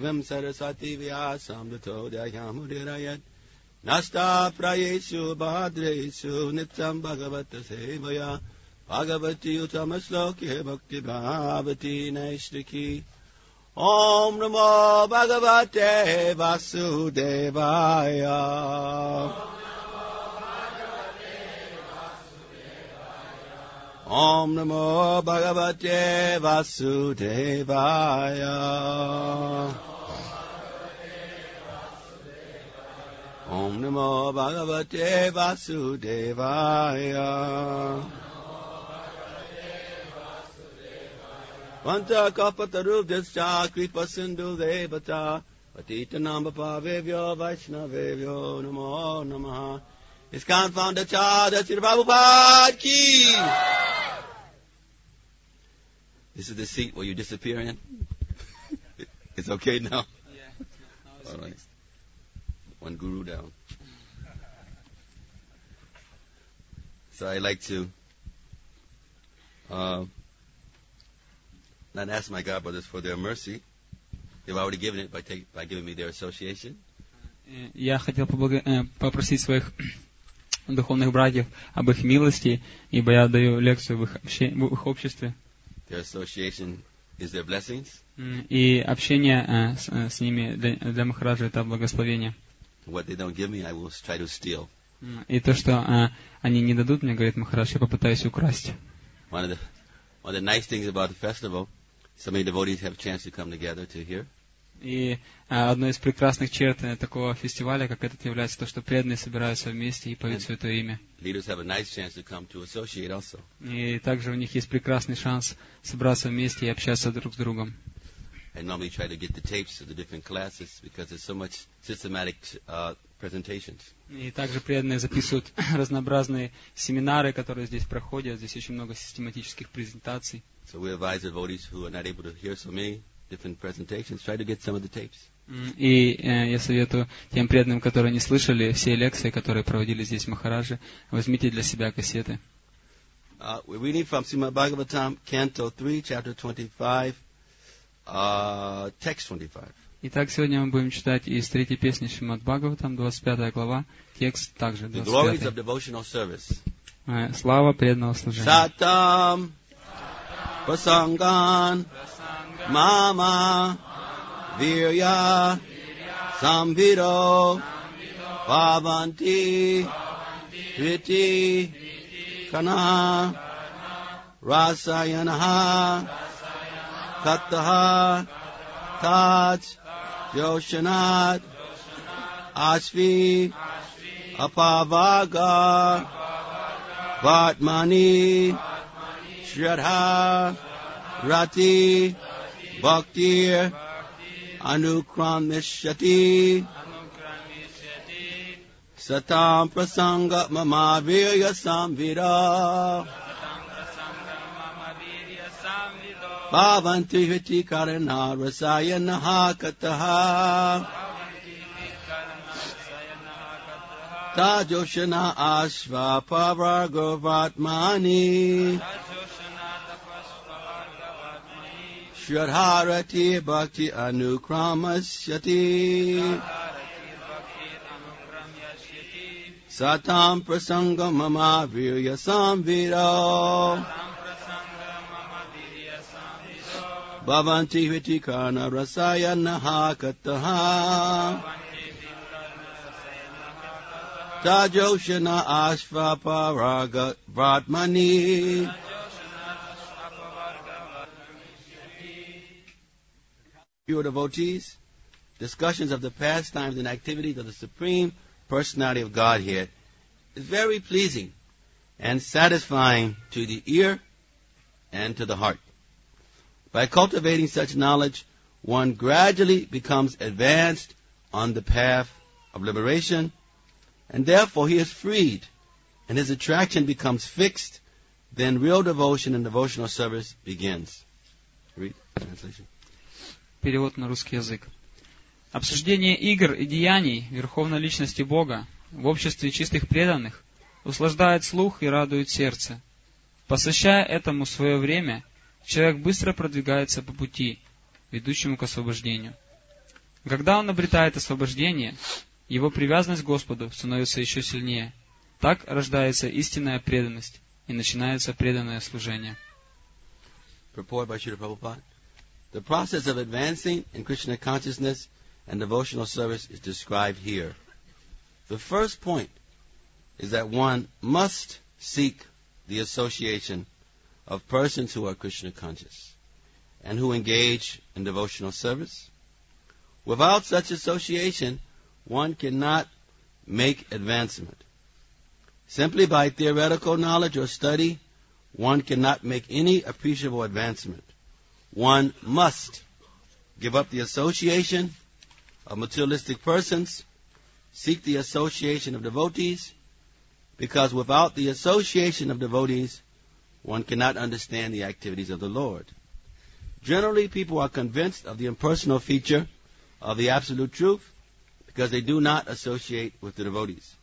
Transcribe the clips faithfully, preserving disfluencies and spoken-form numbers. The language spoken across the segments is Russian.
Vim Saraswati Vyasam Dato Dhyayamudhirayat Nasta Prayeshu Bhadreshu Nityam Bhagavata Sevaya Bhagavati Uttamasloke Bhakti Bhavati Naishriki Om Namo Bhagavate Vasudevaya Om Namo Bhagavate Vasudevaya Om Namo Bhagavate Vasudevaya Vanta Kapataru Discha Kripa Sindhu Devata Patita Nambapa Vevyo Vaishnavevyo Namo Namaha ISKCON founder Chada Srila Prabhupada Ki. This is the seat where you disappear in. It's okay now? Yeah. All right. One guru down. So I like to uh, not ask my God brothers for their mercy. They've already given it by, take, by giving me their association. Я хотел попросить своих духовных братьев об их милости, ибо я даю лекцию в их, обще... в их обществе. Their association is their blessings. И общение с, с ними для, для Махараджа это благословение. What they don't give me, I will try to steal. И то, что они не дадут мне, говорит Махарадж, я попытаюсь украсть. One of the one of the nice things about the festival, so many devotees have a chance to come together to hear. И одной из прекрасных черт такого фестиваля, как этот, является то, что преданные собираются вместе и поют Святое Имя. И также у них есть прекрасный шанс собраться вместе и общаться друг с другом. И также преданные записывают разнообразные семинары, которые здесь проходят. Здесь очень много систематических презентаций. So we advise devotees who are not able to hear so many different presentations, try to get some of the tapes. И э, я советую тем преданным, которые не слышали все лекции, которые проводили здесь Махараджи, возьмите для себя кассеты. Uh, we're reading from Srimad Bhagavatam, Canto three, Chapter twenty-five, uh, Text twenty-five. Итак, сегодня мы будем читать из третьей песни Шримад Бхагаватам, двадцать пятая глава, текст также двадцать пятый. The glories of devotional service. Э, слава преданного служения. Satam Prasangan Mama Virya Samviro Bhavanti Triti Kana Rasayanaha Kattaha Taj Yoshanat Ashvi Apavaga Vatmani Shraddha Rati Bhaktir Anukramishati Satam Prasanga Mama Virya Samvira Bhavanti Hiti Karana Rasayanaha Kataha Tajoshana Ashva Pavarga Vatmani Shradharati Bhakti Anukramasyati Satam Prasanga Mama Virya Samviro Bhavanti Vitikana Rasayanaha Kataha Tajoshana Ashva Paraga Vatmani Pure devotees, discussions of the pastimes and activities of the Supreme Personality of Godhead is very pleasing and satisfying to the ear and to the heart. By cultivating such knowledge, one gradually becomes advanced on the path of liberation, and therefore he is freed, and his attraction becomes fixed. Then real devotion and devotional service begins. Read translation. Перевод на русский язык. Обсуждение игр и деяний Верховной Личности Бога в обществе чистых преданных услаждает слух и радует сердце. Посвящая этому свое время, человек быстро продвигается по пути, ведущему к освобождению. Когда он обретает освобождение, его привязанность к Господу становится еще сильнее. Так рождается истинная преданность, и начинается преданное служение. Purport by Srila Prabhupada. The process of advancing in Krishna consciousness and devotional service is described here. The first point is that one must seek the association of persons who are Krishna conscious and who engage in devotional service. Without such association, one cannot make advancement. Simply by theoretical knowledge or study, one cannot make any appreciable advancement. One must give up the association of materialistic persons, seek the association of devotees, because without the association of devotees, one cannot understand the activities of the Lord. Generally, people are convinced of the impersonal feature of the absolute truth because they do not associate with the devotees.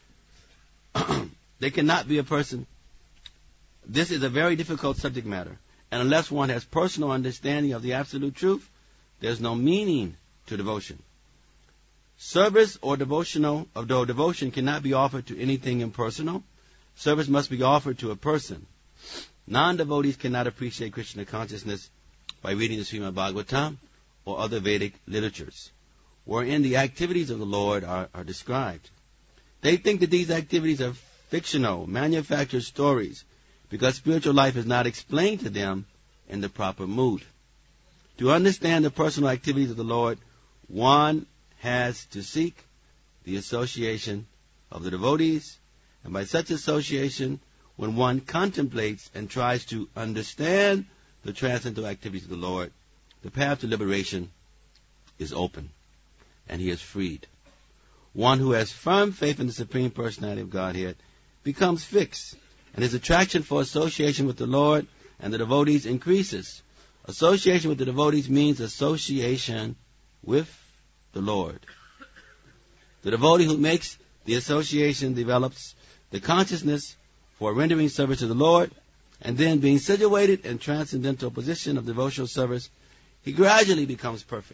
They cannot be a person. This is a very difficult subject matter, and unless one has personal understanding of the absolute truth, there's no meaning to devotion. Service or devotional of devotion cannot be offered to anything impersonal. Service must be offered to a person. Non-devotees cannot appreciate Krishna consciousness by reading the Srimad Bhagavatam or other Vedic literatures, wherein the activities of the Lord are, are described. They think that these activities are fictional, manufactured stories, because spiritual life is not explained to them in the proper mood. To understand the personal activities of the Lord, one has to seek the association of the devotees, and by such association, when one contemplates and tries to understand the transcendental activities of the Lord, the path to liberation is open, and he is freed. One who has firm faith in the Supreme Personality of Godhead becomes fixed, and his attraction for association with the Lord and the devotees increases. Association with the devotees means association with the Lord. The devotee who makes the association develops the consciousness for rendering service to the Lord, and then being situated in transcendental position of devotional service, he gradually becomes perfect.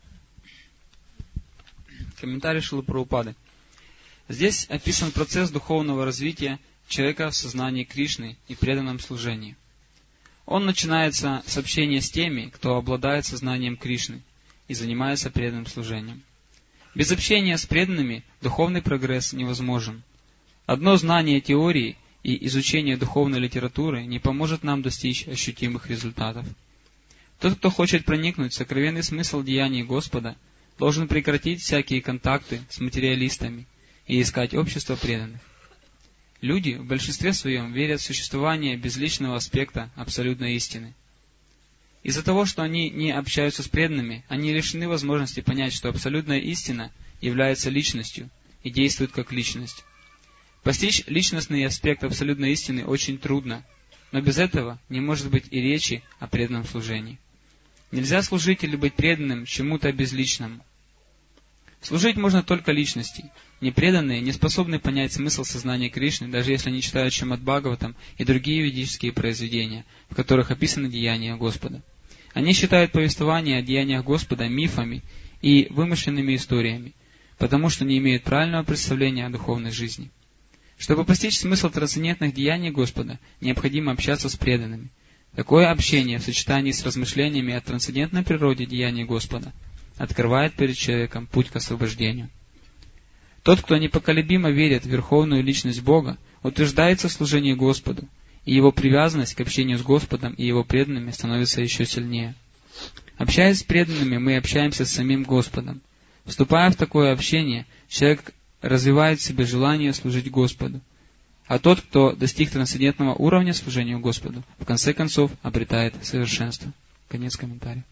Комментарий Шрилы Прабхупады. Здесь описан процесс духовного развития человека в сознании Кришны и преданном служении. Он начинается с общения с теми, кто обладает сознанием Кришны и занимается преданным служением. Без общения с преданными духовный прогресс невозможен. Одно знание теории и изучение духовной литературы не поможет нам достичь ощутимых результатов. Тот, кто хочет проникнуть в сокровенный смысл деяний Господа, должен прекратить всякие контакты с материалистами и искать общество преданных. Люди в большинстве своем верят в существование безличного аспекта абсолютной истины. Из-за того, что они не общаются с преданными, они лишены возможности понять, что абсолютная истина является личностью и действует как личность. Постичь личностный аспект абсолютной истины очень трудно, но без этого не может быть и речи о преданном служении. Нельзя служить или быть преданным чему-то безличному. Служить можно только личности. Непреданные не способны понять смысл сознания Кришны, даже если они читают Шримад Бхагаватам и другие ведические произведения, в которых описаны деяния Господа. Они считают повествование о деяниях Господа мифами и вымышленными историями, потому что не имеют правильного представления о духовной жизни. Чтобы постичь смысл трансцендентных деяний Господа, необходимо общаться с преданными. Такое общение в сочетании с размышлениями о трансцендентной природе деяний Господа открывает перед человеком путь к освобождению. Тот, кто непоколебимо верит в верховную личность Бога, утверждается в служении Господу, и его привязанность к общению с Господом и его преданными становится еще сильнее. Общаясь с преданными, мы общаемся с самим Господом. Вступая в такое общение, человек развивает в себе желание служить Господу. А тот, кто достиг трансцендентного уровня служения Господу, в конце концов обретает совершенство. Конец комментария.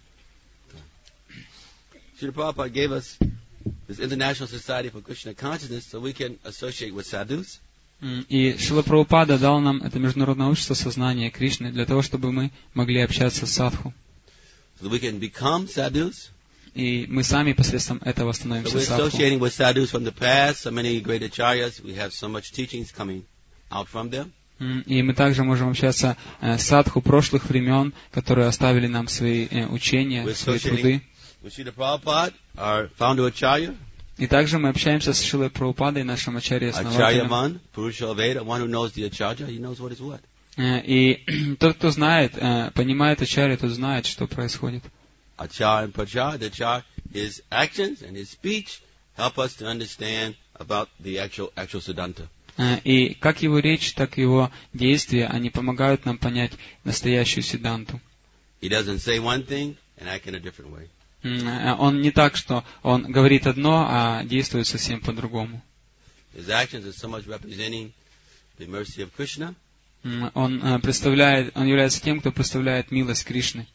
Srila Prabhupada gave us this International Society for Krishna Consciousness so we can associate with sadhus. И Шрила Прабхупада дал нам это международное общество сознания Кришны для того, чтобы мы могли общаться с садху. So we can become sadhus. И мы сами посредством этого становимся садху. So we're associating with sadhus from the past. So many great acharyas. We have so much teachings coming out from them. И мы также можем общаться с садху прошлых времен, которые оставили нам свои учения, свои труды. with Srila Prabhupada, our founder Acharya, И также мы общаемся с Шрилой Прабхупадой, нашим ачарья-основателем. Acharyavan, Purusha Veda, one who knows the Acharya, he knows what is what. Э, И тот, кто знает, э, понимает Ачарья, тот знает, что происходит. Achar and Prachar, the Achar, his actions and his speech help us to understand about the actual actual Siddhanta. Э, И как его речь, так и его действия, они помогают нам понять настоящую Сиддханту. He doesn't say one thing and act in a different way. М, Он не так, что он говорит одно, а действует совсем по-другому. His actions are so much representing the mercy of Krishna. М, Он э, представляет, он является тем, кто представляет милость Кришны.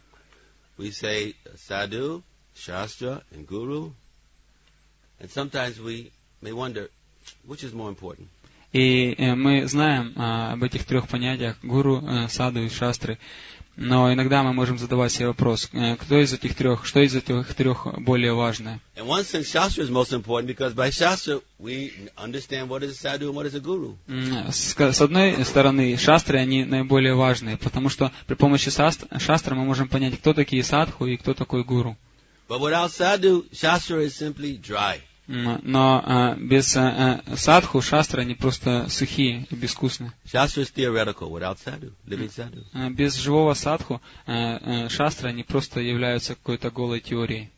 We say sadhu, shastra, and guru. And sometimes we may wonder, which is more important? И э, мы знаем а, об этих трех понятиях гуру, э, саду и шастры. Но иногда мы можем задавать себе вопрос, э, кто из этих трех, что из этих трех более важное? In one sense, shastra is most important because by shastra we understand what is a sadhu and what is a guru. М, С, с одной стороны, шастры, они наиболее важные, потому что при помощи саст- шастры мы можем понять, кто такие садху и кто такой гуру. But without sadhu, shastra is simply dry. М, Но э, без э, э, садху, шастры, они просто сухие и безвкусные. Shastra is theoretical without sadhu, living sadhu. Э, Без живого садху, э, э, шастры, они просто являются какой-то голой теорией.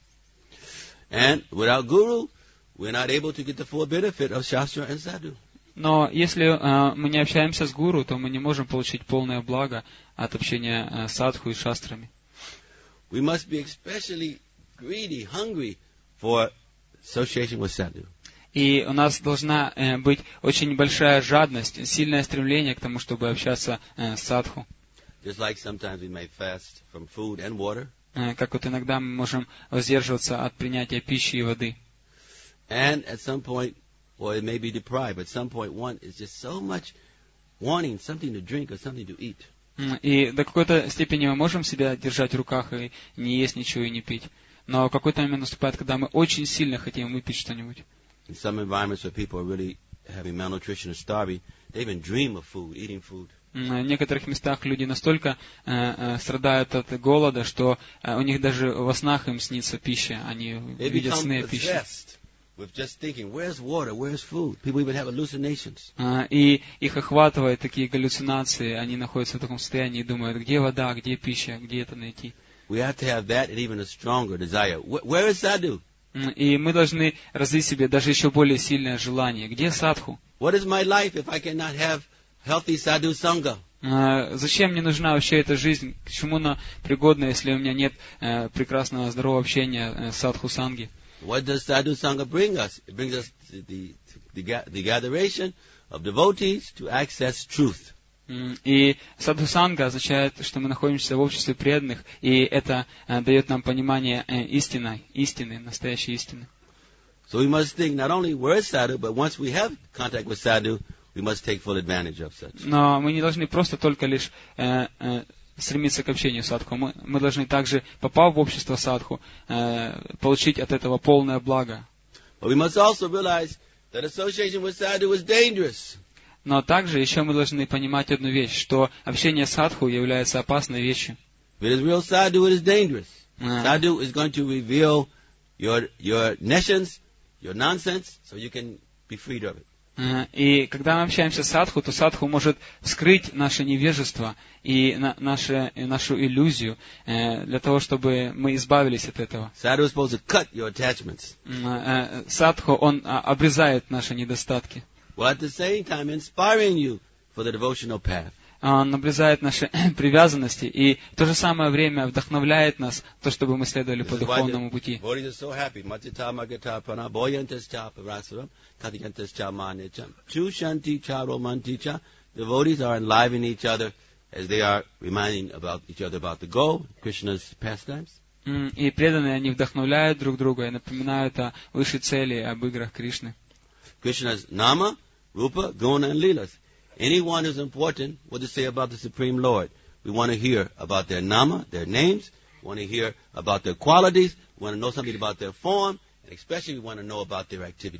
And without guru, we're not able to get the full benefit of shastra and sadhu. Но если э, мы не общаемся с гуру, то мы не можем получить полное благо от общения э, с садху и шастрами. We must be especially greedy, hungry for association with sadhu. И у нас должна э, быть очень большая жадность, сильное стремление к тому, чтобы общаться э, с садху. Just like sometimes we may fast from food and water. Э, как вот иногда мы можем воздерживаться от принятия пищи и воды. And at some point, or it may be deprived, at some point one is just so much wanting something to drink or something to eat. М, И до какой-то степени мы можем себя держать в руках и не есть ничего и не пить. Но какой-то момент наступает, когда мы очень сильно хотим выпить что-нибудь. In some environments where people are really having malnutrition or starving, they even dream of food, eating food. М, В некоторых местах люди настолько э, э, страдают от голода, что э, у них даже во снах им снится пища, они They видят become сны о пище. possessed with just thinking, where's water, where's food? People even have hallucinations. А, И их охватывают такие галлюцинации, они находятся в таком состоянии и думают, где вода, где пища, где это найти. We have to have that and even a stronger desire. Wh- Where is sadhu? М, И мы должны развить в себе даже еще более сильное желание. Где садху? What is my life if I cannot have healthy sadhu sangha? А, Зачем мне нужна вообще эта жизнь? К чему она пригодна, если у меня нет э, прекрасного здорового общения э, с садху-санги? What does sadhu sangha bring us? It brings us to the, to the, ga- the gatheration of devotees to access truth. М, И садху-санга означает, что мы находимся в обществе преданных, и это э, дает нам понимание э, истины, истины, настоящей истины. So we must think not only where is sadhu, but once we have contact with sadhu, we must take full advantage of such. Но мы не должны просто только лишь э, э, стремиться к общению с садху. Мы, мы должны также, попав в общество садху, э, получить от этого полное благо. But we must also realize that association with sadhu is dangerous. Но также еще мы должны понимать одну вещь, что общение с садху является опасной вещью. If it is real sadhu, it is dangerous. Uh. Sadhu is going to reveal your your nescience, your nonsense, so you can be freed of it. Э, И когда мы общаемся с садху, то садху может вскрыть наше невежество и на, наше, и нашу иллюзию э, для того, чтобы мы избавились от этого. Sadhu is supposed to cut your attachments, Э, э, Садху, он а, обрезает наши недостатки. while at the same time inspiring you for the devotional path. Он обрезает наши привязанности и в то же самое время вдохновляет нас, то, чтобы мы следовали по This is why духовному the пути. devotees are so happy. Matita magata prana boyantas cha parasaram katiyantas cha manicham chushanti cha romanti cha. Devotees are enlivening each other as they are reminding about each other about the goal, Krishna's pastimes. М, И преданные, они вдохновляют друг друга и напоминают о высшей цели, об играх Кришны. Krishna's nama, rupa, guna, and leelas. Anyone who's important, what to say about the Supreme Lord. We want to hear about their nama, their names. We want to hear about their qualities. We want to know something about their form. And especially we want to know about their activities.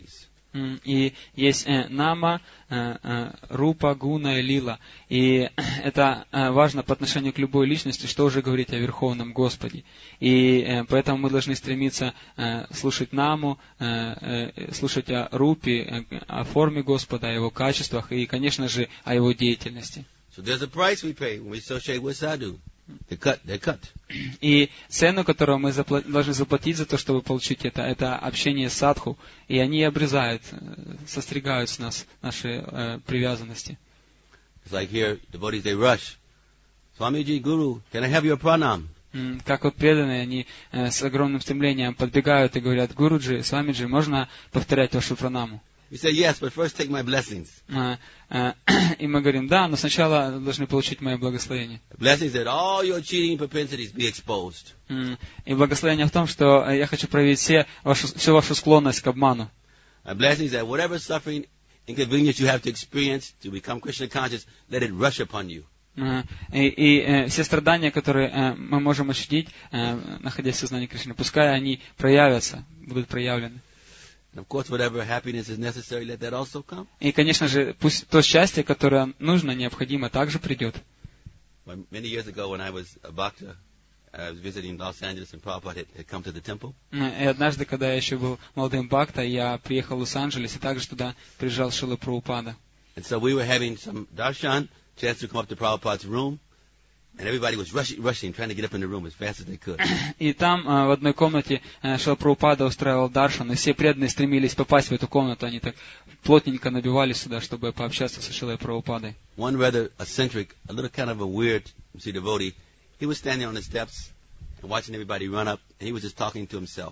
И есть э, нама, э, э, рупа, гуна и лила. И это э, важно по отношению к любой личности, что уже говорить о Верховном Господе. И э, поэтому мы должны стремиться э, слушать наму, э, э, слушать о рупе, э, о форме Господа, о Его качествах и, конечно же, о Его деятельности. So there's a price we pay when we associate with sadhu. They cut, they cut. И цену, которую мы запла- должны заплатить за то, чтобы получить это, это общение с садху, и они обрезают, состригают с нас наши э, привязанности. It's like here, devotees, they rush. Swamiji, Guru, can I have your pranam? М, Как вот преданные, они э, с огромным стремлением подбегают и говорят: Гуруджи, Свамиджи, можно повторять вашу пранаму? We say, yes, but first take my blessings. Э, э, И мы говорим: да, но сначала должны получить мое благословение. The blessings that all your cheating propensities be exposed. М, И благословение в том, что э, я хочу проявить все вашу, всю вашу склонность к обману. My blessings that whatever suffering, inconvenience you have to experience to become Krishna conscious, let it rush upon you. Э, И, и э, все страдания, которые э, мы можем ощутить, э, находясь в сознании Кришны, пускай они проявятся, будут проявлены. And of course, whatever happiness is necessary, let that also come. И, конечно же, пусть то счастье, которое нужно, необходимо, также придет. Well, many years ago, when I was a bhakta, I was visiting Los Angeles, and Prabhupada had, had come to the temple. И однажды, когда я еще был молодым бхакта, я приехал в Лос-Анджелес, и также туда приезжал Шрила Прабхупада. And so we were having some darshan, chance to come up to Prabhupada's room, and everybody was rushing, rushing, trying to get up in the room as fast as they could. И там, э, в одной комнате, э, Шрила Прабхупада устраивал даршан, и все преданные стремились попасть в эту комнату, они так плотненько набивались сюда, чтобы пообщаться со Шрилой Прабхупадой. One rather eccentric, a little kind of a weird see, devotee, he was standing on the steps and watching everybody run up, and he was just talking to himself.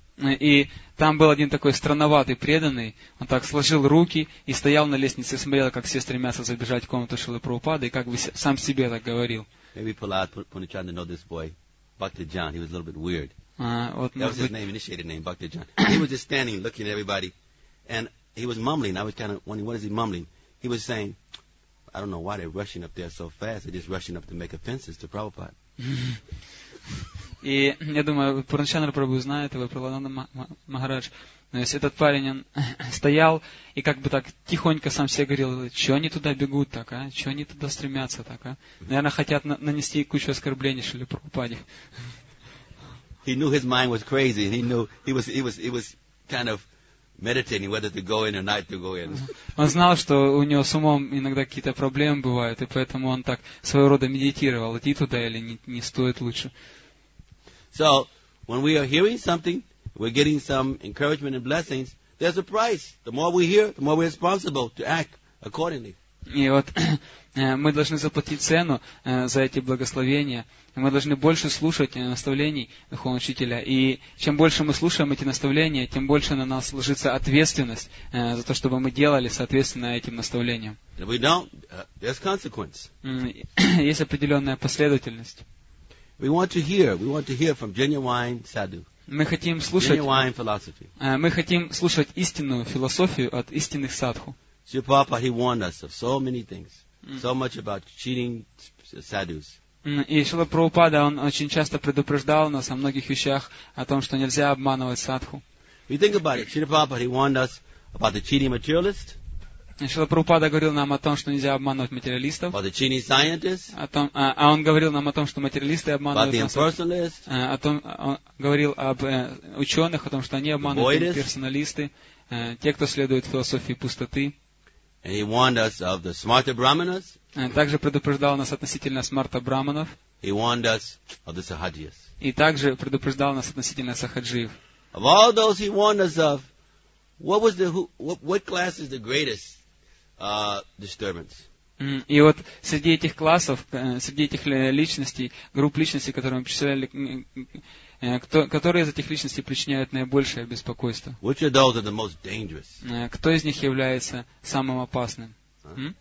И там был один такой странноватый преданный, он так сложил руки и стоял на лестнице и смотрел, как все стремятся забежать в комнату Шрилы Прабхупады, и как бы сам себе так говорил. Maybe Prahlad Puni tried to know this boy, Bhakti John. He was a little bit weird. А, вот, That was может his быть, name, initiated name, Bhakti John. He was just standing, looking at everybody, and he was mumbling. I was kind of wondering, what is he mumbling? He was saying, I don't know why they're rushing up there so fast. They're just rushing up to make offenses to Prabhupada. И я думаю, Пурначандра Прабху знает его, Пралананда Махарадж. То есть этот парень, он стоял и как бы так тихонько сам себе говорил: что они туда бегут так, а? Что они туда стремятся так, а? Наверное, хотят на- нанести кучу оскорблений Шриле Прабхупаде. He knew his mind was crazy, and he knew he was he was he was kind of meditating whether to go in or not to go in. Он знал, что у него с умом иногда какие-то проблемы бывают, и поэтому он так своего рода медитировал, идти туда или не, не стоит лучше. So when we are hearing something, we're getting some encouragement and blessings. There's a price. The more we hear, the more we're responsible to act accordingly. И вот э, мы должны заплатить цену э, за эти благословения. Мы должны больше слушать э, наставлений Духовного Учителя. И чем больше мы слушаем эти наставления, тем больше на нас ложится ответственность э, за то, чтобы мы делали соответственно этим наставлениям. If we don't, uh, there's consequence. М, Есть определенная последовательность. We want to hear. We want to hear from genuine sadhu, Мы хотим слушать, genuine philosophy. э, мы хотим слушать истинную философию от истинных садху. Srila Prabhupada, he warned us of so many things, so much about cheating sadhus. М, И Шрила Прабхупада, он очень часто предупреждал нас о многих вещах, о том, что нельзя обманывать садху. If you think about it, Srila Prabhupada, he warned us about the cheating materialist, И Шрила Прабхупада говорил нам о том, что нельзя обманывать материалистов, about the cheating scientist, о том, а, а он говорил нам о том, что материалисты about обманывают the нас, impersonalist, а, о том, он говорил об э, ученых, о том, что они обманывают voidists. персоналисты, э, те, кто следует философии пустоты. and he warned us of the smarta brahmanas, Э, Также предупреждал нас относительно смарта браманов, he warned us of the sahajiyas. и также предупреждал нас относительно сахаджиев. Of all those he warned us of, what was the who, what, what class is the greatest uh, disturbance? М, И вот среди этих классов, э, среди этих ли- личностей, групп личностей, которые мы перечисляли, м, э, кто, которые из этих личностей причиняют наибольшее беспокойство? Which of those are the most dangerous? Э, Кто из них является самым опасным? А? М?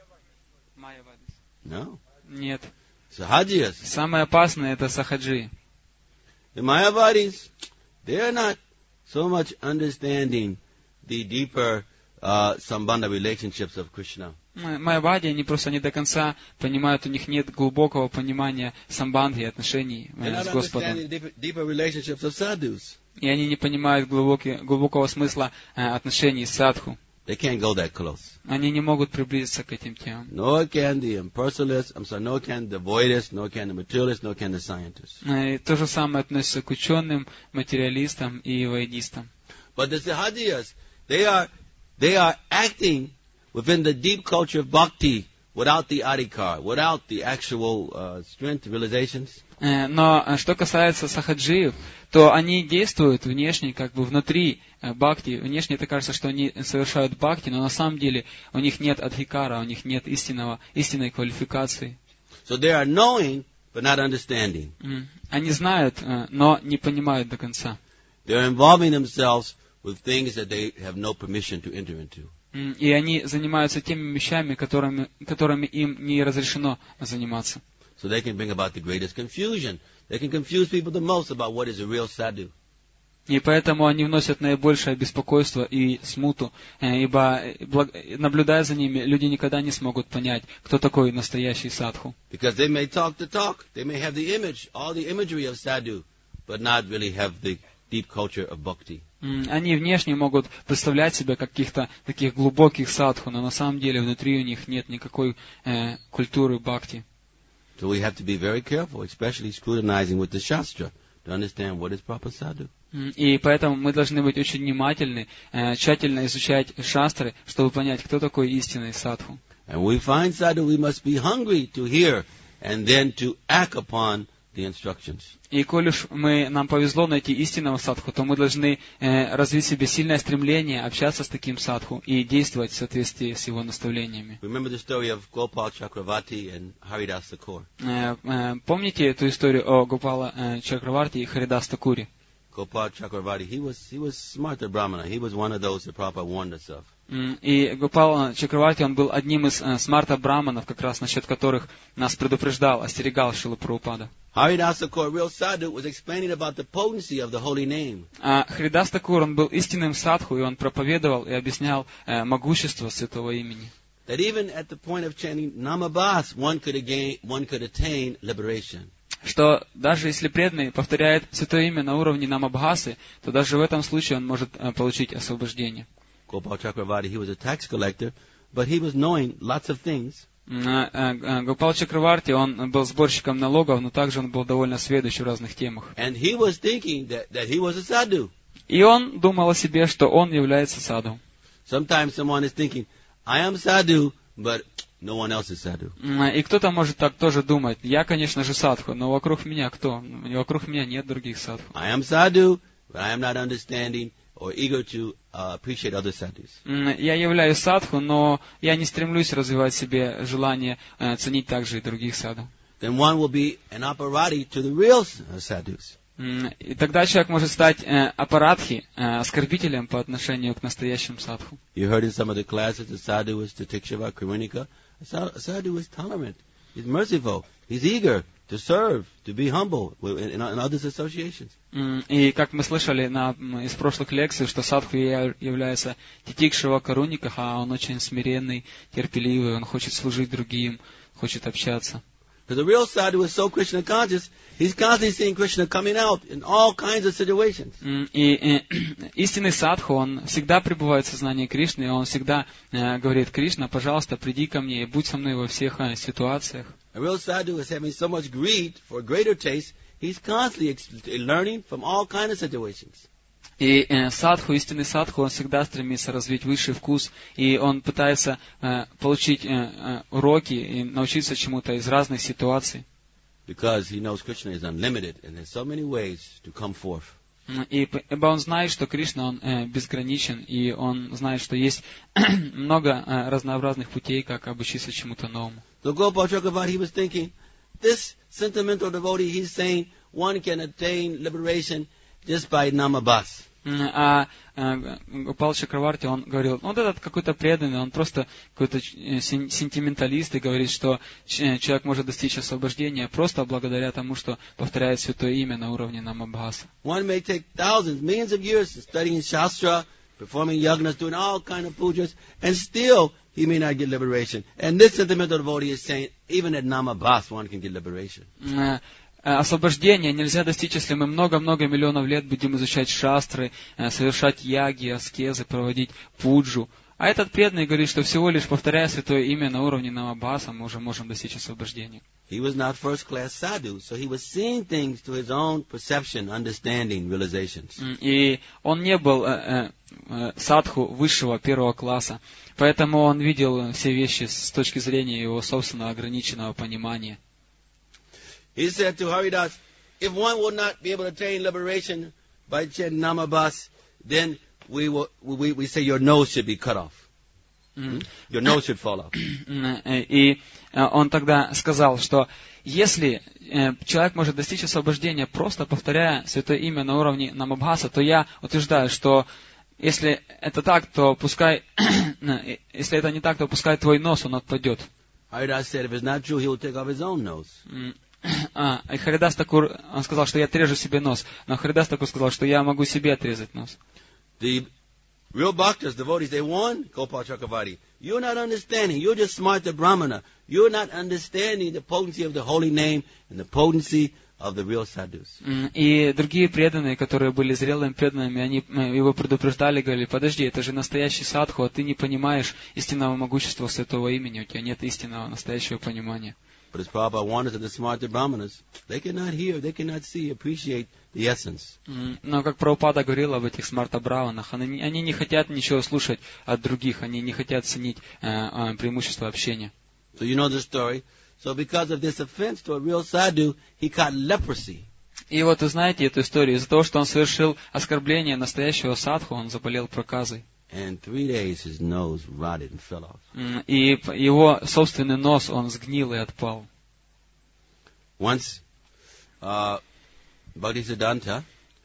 No, Нет. sahajiyas. Самое опасное — это сахаджи. The Mayavadis, they're not so much understanding the deeper uh, sambandha relationships of Krishna. М, Майявади, они просто не до конца понимают, у них нет глубокого понимания самбандхи, отношений They're э, not с Господом. understanding the deeper, deeper relationships of sadhus. И они не понимают глубокий, глубокого смысла э, отношений с садху. They can't go that close. Они не могут приблизиться к этим темам. Nor can the impersonalist, I'm sorry, nor can the voidist, nor can the materialist, nor can the scientist. И то же самое относится к ученым, материалистам и вайдистам. But the Sahajiyas, they are, they are acting within the deep culture of bhakti without the adhikar, without the actual uh, strength realizations. Но что касается сахаджиев, то они действуют внешне, как бы внутри бхакти. Внешне это кажется, что они совершают бхакти, но на самом деле у них нет адхикара, у них нет истинного, истинной квалификации. So they are knowing, but not understanding. Они знают, но не понимают до конца. They are involving themselves with things that they have no permission to enter into. И они занимаются теми вещами, которыми, которыми им не разрешено заниматься. So they can bring about the greatest confusion. They can confuse people the most about what is a real sadhu. И поэтому они вносят наибольшее беспокойство и смуту, ибо, наблюдая за ними, люди никогда не смогут понять, кто такой настоящий садху. Because they may talk the talk, they may have the image, all the imagery of sadhu, but not really have the deep culture of bhakti. Они внешне могут представлять себя каких-то таких глубоких садху, но на самом деле внутри у них нет никакой э, культуры бхакти. So we have to be very careful, especially scrutinizing with the Shastra, to understand what is proper sadhu. И поэтому мы должны быть очень внимательны, э, тщательно изучать шастры, чтобы понять, кто такой истинный садху. And when we find sadhu, we must be hungry to hear and then to act upon the instructions. И коль уж мы, нам повезло найти истинного садху, то мы должны э, развить в себе сильное стремление общаться с таким садху и действовать в соответствии с его наставлениями. Remember the story of Gopal Chakravarti and Haridas Thakur. Э, э, помните эту историю о Гопала э, Чакраварти и Харидас Такуре? Gopal Chakravarti, he was he was smart Brahmana. He was one of those that Prabhupada warned us of. И Гопал Чакраварти, он был одним из э, смарта браманов, как раз насчет которых нас предупреждал, остерегал Шрила Прабхупада. Haridas Thakur, real sadhu, was explaining about the potency of the holy name. А Харидас Такур, он был истинным садху, и он проповедовал и объяснял э, могущество святого имени. That even at the point of chanting Namabhas, one could again, one could attain liberation. Что даже если преданный повторяет святое имя на уровне намабхасы, то даже в этом случае он может э, получить освобождение. Gopal Chakravarti, he was a tax collector, but he was knowing lots of things. Гопал Чакраварти, он был сборщиком налогов, но также он был довольно сведущ в разных темах. And he was thinking that, that he was a sadhu. И он думал о себе, что он является садху. Sometimes someone is thinking, I am sadhu, but no one else is sadhu. И кто-то может так тоже думать. Я, конечно же, садху, но вокруг меня кто? Вокруг меня нет других садху. I am sadhu, but I am not understanding or eager to uh, appreciate other sadhus. Я являюсь садху, но я не стремлюсь развивать в себе желание э, ценить также и других садху. Then one will be an aparati to the real sadhus. И тогда человек может стать э, апаратхи, э, оскорбителем по отношению к настоящим садху. You heard in some of the classes the sadhu is Titikshava, Karinika. A sadhu is tolerant. He's merciful. He's eager to serve, to be humble in, in others' associations. И как мы слышали на, из прошлых лекций, что садху является титикшава каруника, а он очень смиренный, терпеливый, он хочет служить другим, хочет общаться. Because the real sadhu is so Krishna conscious, he's constantly seeing Krishna coming out in all kinds of situations. И, и истинный садху, он всегда пребывает в сознании Кришны, и он всегда э, говорит: Кришна, пожалуйста, приди ко мне и будь со мной во всех э, ситуациях. A real sadhu is having so much greed for greater taste, he's constantly learning from all kinds of situations. И э, садху, истинный садху, он всегда стремится развить высший вкус, и он пытается э, получить э, э, уроки и научиться чему-то из разных ситуаций. Because he knows Krishna is unlimited, and there's so many ways to come forth. И, ибо он знает, что Кришна, он э, безграничен, и он знает, что есть много э, разнообразных путей, как обучиться чему-то новому. So Gopal Chakravarti, he was thinking, this sentimental devotee, he's saying one can attain liberation just by namabhas. А Гопал Чакраварти, он говорил, ну, вот этот какой-то преданный, он просто какой-то сентименталист и говорит, что человек может достичь освобождения просто благодаря тому, что повторяет святое имя на уровне намабхаса. One may take thousands, millions of years studying Shastra, performing yagnas, doing all kind of pujas, and still he may not get liberation. And this sentimental devotee is saying, even at namabhas one can get liberation. освобождения нельзя достичь, если мы много-много миллионов лет будем изучать шастры, совершать яги, аскезы, проводить пуджу. А этот преданный говорит, что всего лишь повторяя святое имя на уровне намабхаса, мы уже можем достичь освобождения. He was not first-class sadhu, so he was seeing things to his own perception, understanding, realizations. И он не был э, э, садху высшего первого класса, поэтому он видел все вещи с точки зрения его собственного ограниченного понимания. He said to Haridas, if one will not be able to attain liberation by chanting Namabhas, then we will, we, we say your nose should be cut off. Mm. Your nose should fall off. И он тогда сказал, что если человек может достичь освобождения, просто повторяя святое имя на уровне намабхаса, то я утверждаю, что если это так, то пускай, если это не так, то пускай твой нос, он отпадет. Haridas said, if it's not true, he will take off his own nose. А, и Харидас Такур, он сказал, что я отрежу себе нос. Но Харидас Такур сказал, что я могу себе отрезать нос. The real bhaktas, devotees, they warn Gopal Chakravarti, you're not understanding, you're just Smarta Brahmana. You're not understanding the potency of the holy name and the potency of the real sadhus. И другие преданные, которые были зрелыми преданными, они его предупреждали, говорили, подожди, это же настоящий садху, а ты не понимаешь истинного могущества святого имени, у тебя нет истинного настоящего понимания. But as Prabhupada warned us of the Smarta Brahmanas, they cannot hear, they cannot see, appreciate the essence. Но как Прабхупада говорил об этих Смарта Браванах, они, они не хотят ничего слушать от других, они не хотят ценить э, преимущество общения. So you know the story. So because of this offense to a real sadhu, he caught leprosy. И вот вы знаете эту историю. Из-за того, что он совершил оскорбление настоящего садху, он заболел проказой. And three days his nose rotted and fell off. И его собственный нос, он сгнил и отпал. Once, uh, Bhaktisiddhanta,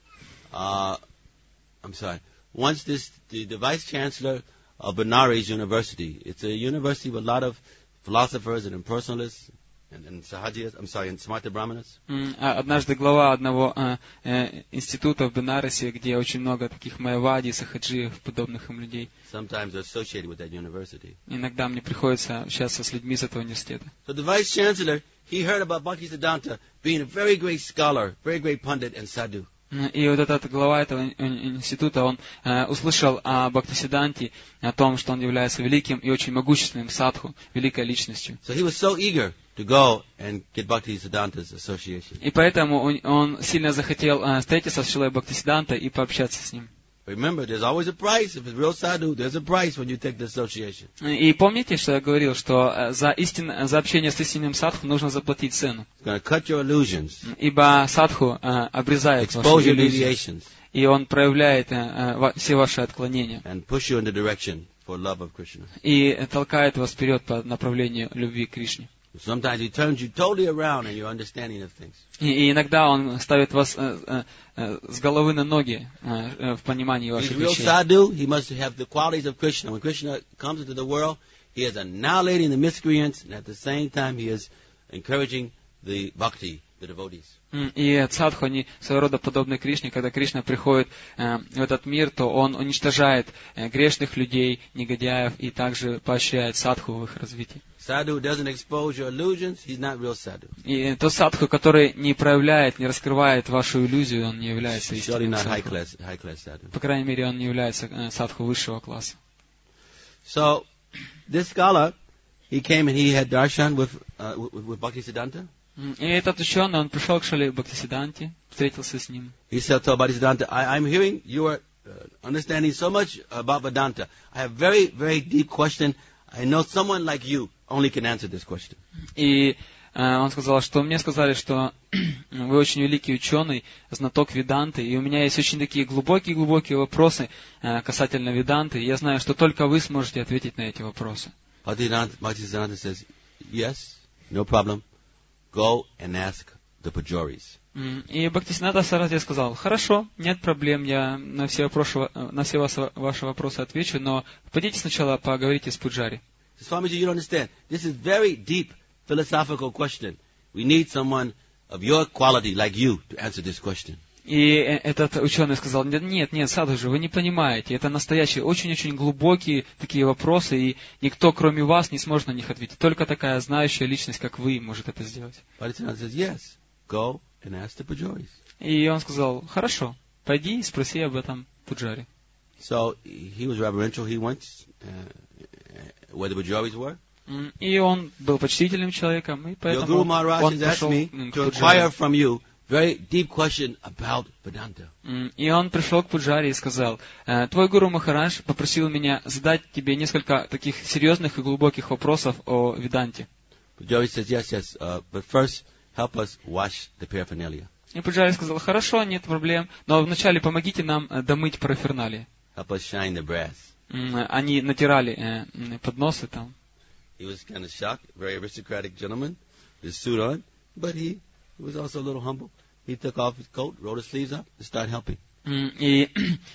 uh, I'm sorry, once this, the, the vice chancellor of Benares University, it's a university with a lot of philosophers and impersonalists, and, and sahajiyas, I'm sorry, and Smarta Brahmanas. Однажды глава одного э, э, института в Бенарасе, где очень много таких майявади, сахаджиев, подобных им людей. Sometimes they're associated with that university. Иногда мне приходится общаться с людьми из этого университета. So the vice chancellor, he heard about Bhaktisiddhanta being a very great scholar, very great pundit and sadhu. И вот этот глава этого института, он э, услышал о Бхактисидданте, о том, что он является великим и очень могущественным садху, великой личностью. So he was so eager to go and get Bhaktisiddhanta's association. И поэтому он, он сильно захотел э, встретиться с Шилой Бхактисидданта и пообщаться с ним. Remember, there's always a price. If it's real sadhu, there's a price when you take the association. И помните, что я говорил, что за, истин, за общение с истинным садху нужно заплатить цену. It's going to cut your illusions. Ибо садху э, обрезает ваши иллюзии. И он проявляет э, э, все ваши отклонения. And push you in the direction for love of Krishna. И толкает вас вперед по направлению любви к Кришне. Sometimes he turns you totally around in your understanding of things. И, и иногда он ставит вас э, э, э, с головы на ноги э, в понимании ваших He's real вещей. sadhu. He must have the qualities of Krishna. When Krishna comes into the world, he is annihilating the miscreants, and at the same time he is encouraging the bhakti, the devotees. И садху, они своего рода подобны Кришне. Когда Кришна приходит э, в этот мир, то он уничтожает э, грешных людей, негодяев, и также поощряет садху в их развитии. Sadhu doesn't expose your illusions, he's not real sadhu. И тот садху, который не проявляет, не раскрывает вашу иллюзию, он не является Surely истинным not high садху. class, high class sadhu. По крайней мере, он не является э, садху высшего класса. So, this scholar, he came and he had darshan with, uh, with, with Bhaktisiddhanta. И этот ученый, он пришел к Шиле Бхактисидданте, встретился с ним. He said to Bhaktisiddhanta, I, I'm hearing you are uh, understanding so much about Vedanta. I have very, very deep question. I know someone like you only can answer this question. И э, он сказал, что мне сказали, что вы очень великий ученый, знаток Веданты, и у меня есть очень такие глубокие-глубокие вопросы э, касательно Веданты, и я знаю, что только вы сможете ответить на эти вопросы. Bhaktisiddhanta says, yes, no problem. Go and ask the Pujaris. И Бхактисиддханта Сарасвати сказал, хорошо, нет проблем, я на все, вопросы, на все ваши вопросы отвечу, но пойдите сначала поговорите с Пуджари. Swamiji, you don't understand. This is very deep philosophical question. We need someone of your quality like you to answer this question. И этот ученый сказал, нет, нет, Садхуджи, вы не понимаете, это настоящие, очень-очень глубокие такие вопросы, и никто, кроме вас, не сможет на них ответить. Только такая знающая личность, как вы, может это сделать. Bhaktisiddhanta says, yes, go and ask the Pujaris. И он сказал, хорошо, пойди и спроси об этом Пуджари. So he was reverential. He went uh, where the Pujaris were. И он был почтительным человеком, и Your поэтому Guru Maharaj он has asked пошел me к to Пуджари. inquire from you very deep question about Vedanta. И он пришел к Пуджари и сказал, твой Гуру Махарадж попросил меня задать тебе несколько таких серьезных и глубоких вопросов о Веданте. Pujari says, yes, yes, uh, but first help us wash the paraphernalia. И Пуджари сказал, хорошо, нет проблем, но вначале помогите нам домыть параферналии. Help us shine the brass. Они натирали подносы там. He was kind of shocked, very aristocratic gentleman, his suit on, but he was also a little humble. He took off his coat, rolled his sleeves up, and started helping. И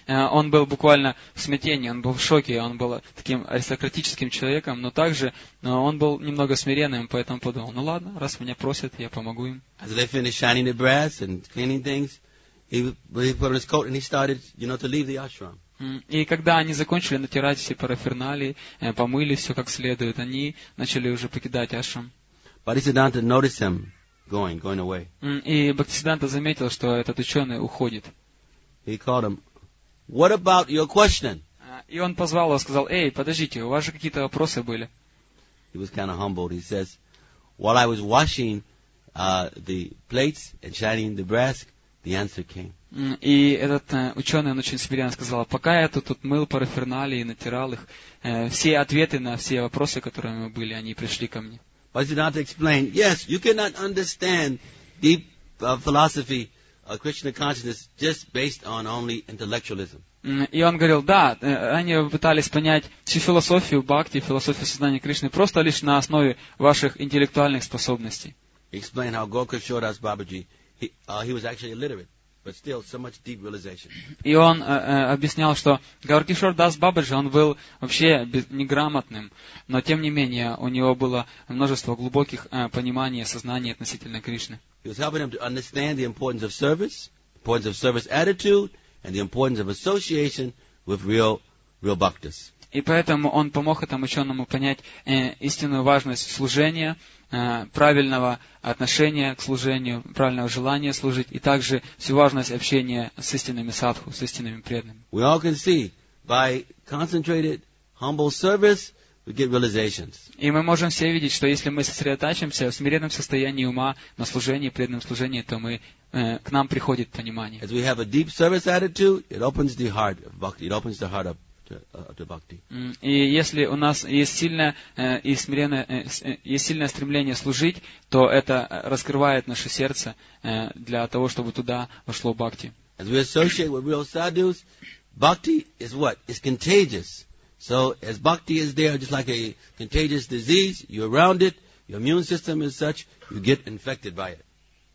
он был буквально в смятении, он был в шоке, он был таким аристократическим человеком, но также он был немного смиренным, поэтому подумал, ну ладно, раз меня просят, я помогу им. As they finished shining the brass and cleaning things, he, he put on his coat and he started, you know, to leave the ashram. И когда они закончили натирать все параферналии, помыли все как следует, они начали уже покидать ашрам. Bhaktisiddhanta noticed him going, going away. И Бхактисиддханта заметил, что этот ученый уходит. He called him, what about your question? И он позвал его, сказал, эй, подождите, у вас же какие-то вопросы были. He was kind of humbled. He says, while I was washing uh, the plates and shining the brass, the answer came. И этот э, ученый, он очень смиренно сказал, пока я тут, тут мыл параферналии и натирал их, э, все ответы на все вопросы, которые у меня были, они пришли ко мне. Bhaktisiddhanta explained, yes, you cannot understand deep uh, philosophy of Krishna consciousness just based on only intellectualism. И он говорил, да, они пытались понять всю философию бхакти, философию сознания Кришны, просто лишь на основе ваших интеллектуальных способностей. He explained how Gokul Das Babaji, he, uh, he was actually illiterate, but still so much deep realization. И он э, э, объяснял, что Гауркишор Дас Бабаджи, он был вообще неграмотным, но тем не менее у него было множество глубоких э, пониманий и осознаний относительно Кришны. He was helping him to understand the importance of service, importance of service attitude, and the importance of association with real, real bhaktas. И поэтому он помог этому ученому понять э, истинную важность служения, э, правильного отношения к служению, правильного желания служить, и также всю важность общения с истинными садху, с истинными преданными. We all can see, by concentrated, humble service, we get realizations. И мы можем все видеть, что если мы сосредотачиваемся в смиренном состоянии ума на служении, преданном служении, то мы, э, к нам приходит понимание. As we have a deep service attitude, it opens the heart of bhakti, it opens the heart up to, uh, to bhakti. И если у нас есть сильное, э, и смиренное, э, есть сильное стремление служить, то это раскрывает наше сердце э, для того, чтобы туда вошло бхакти. As we associate with real sadhus, bhakti is what? It's contagious. So as bhakti is there, just like a contagious disease, you're around it, your immune system is such, you get infected by it.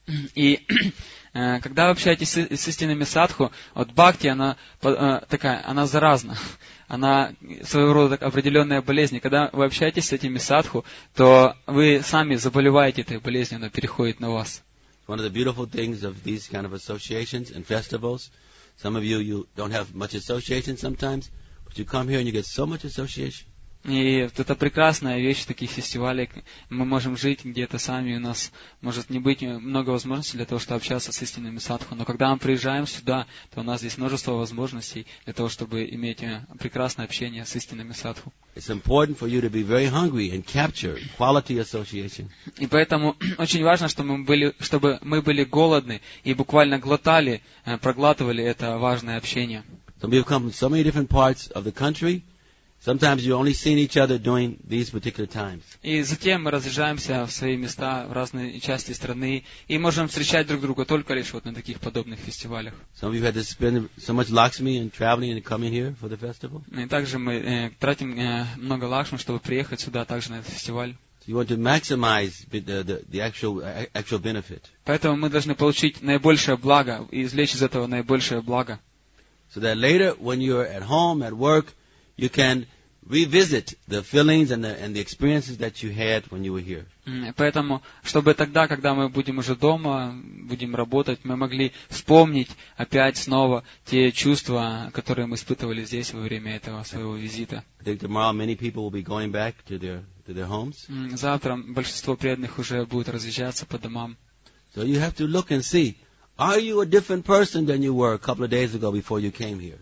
И э, когда вы общаетесь с, с истинными садху, вот бхакти, она э, такая, она заразна, она своего рода определенная болезнь. И когда вы общаетесь с этими садху, то вы сами заболеваете этой болезнью, она переходит на вас. One of the beautiful things of these kind of associations and festivals, some of you, you don't have much association sometimes, but you come here and you get so much association. И вот это прекрасная вещь, таких фестивалей. Мы можем жить где-то сами, у нас может не быть много возможностей для того, чтобы общаться с истинными садху. Но когда мы приезжаем сюда, то у нас здесь множество возможностей для того, чтобы иметь прекрасное общение с истинными садху. It's important for you to be very hungry and capture quality association. И поэтому очень важно, чтобы мы были, чтобы мы были голодны и буквально глотали, проглатывали это важное общение. Some of you have come from so many different parts of the country. Sometimes you only seen each other during these particular times. И затем мы разъезжаемся в свои места, в разные части страны, и можем встречать друг друга только лишь вот на таких подобных фестивалях. Some of you had to spend so much Lakshmi and traveling and coming here for the festival. И также мы э, тратим э, много лакшми, чтобы приехать сюда также на этот фестиваль. So you want to maximize the, the, the actual, actual benefit. Поэтому мы должны получить наибольшее благо и извлечь из этого наибольшее благо. So that later, when you're at home, at work, you can revisit the feelings and the, and the experiences that you had when you were here. Поэтому, чтобы тогда, когда мы будем уже дома, будем работать, мы могли вспомнить опять снова те чувства, которые мы испытывали здесь во время этого своего визита. I think tomorrow many people will be going back to their, to their homes. Завтра большинство преданных уже будет разъезжаться по домам. So you have to look and see, are you a different person than you were a couple of days ago before you came here?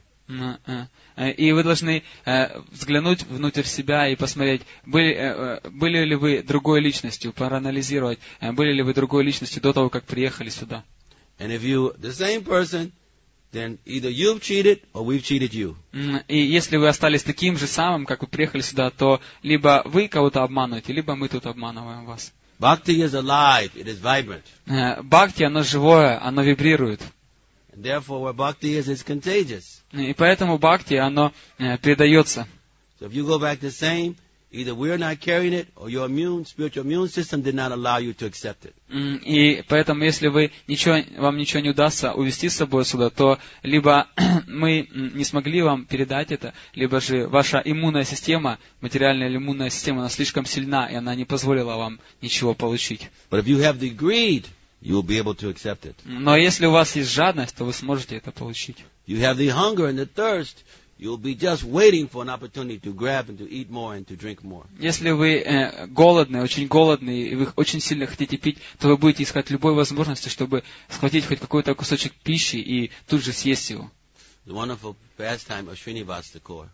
И вы должны взглянуть внутрь себя и посмотреть, были, были ли вы другой личностью, проанализировать, были ли вы другой личностью до того, как приехали сюда. And if you the same person, then either you've cheated or we've cheated you. И если вы остались таким же самым, как вы приехали сюда, то либо вы кого-то обманываете, либо мы тут обманываем вас. Bhakti is alive, it is vibrant. Бхакти, оно живое, оно вибрирует. And therefore, where bhakti is, it's contagious. И поэтому бхакти, оно передается. So if you go back the same, either we're not carrying it, or your immune, spiritual immune system did not allow you to accept it. И поэтому, если вы ничего, вам ничего не удастся увести с собой сюда, то либо мы не смогли вам передать это, либо же ваша иммунная система, материальная или иммунная система, она слишком сильна, и она не позволила вам ничего получить. But if you have the greed, you will be able to accept it. Но если у вас есть жадность, то вы сможете это получить. You have the hunger and the thirst, you'll be just waiting for an opportunity to grab and to eat more and to drink more. Если вы э, голодны, очень голодны, и вы очень сильно хотите пить, то вы будете искать любой возможности, чтобы схватить хоть какой-то кусочек пищи и тут же съесть его. The wonderful pastime of Srinivas Thakur.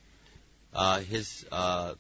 Uh, his uh,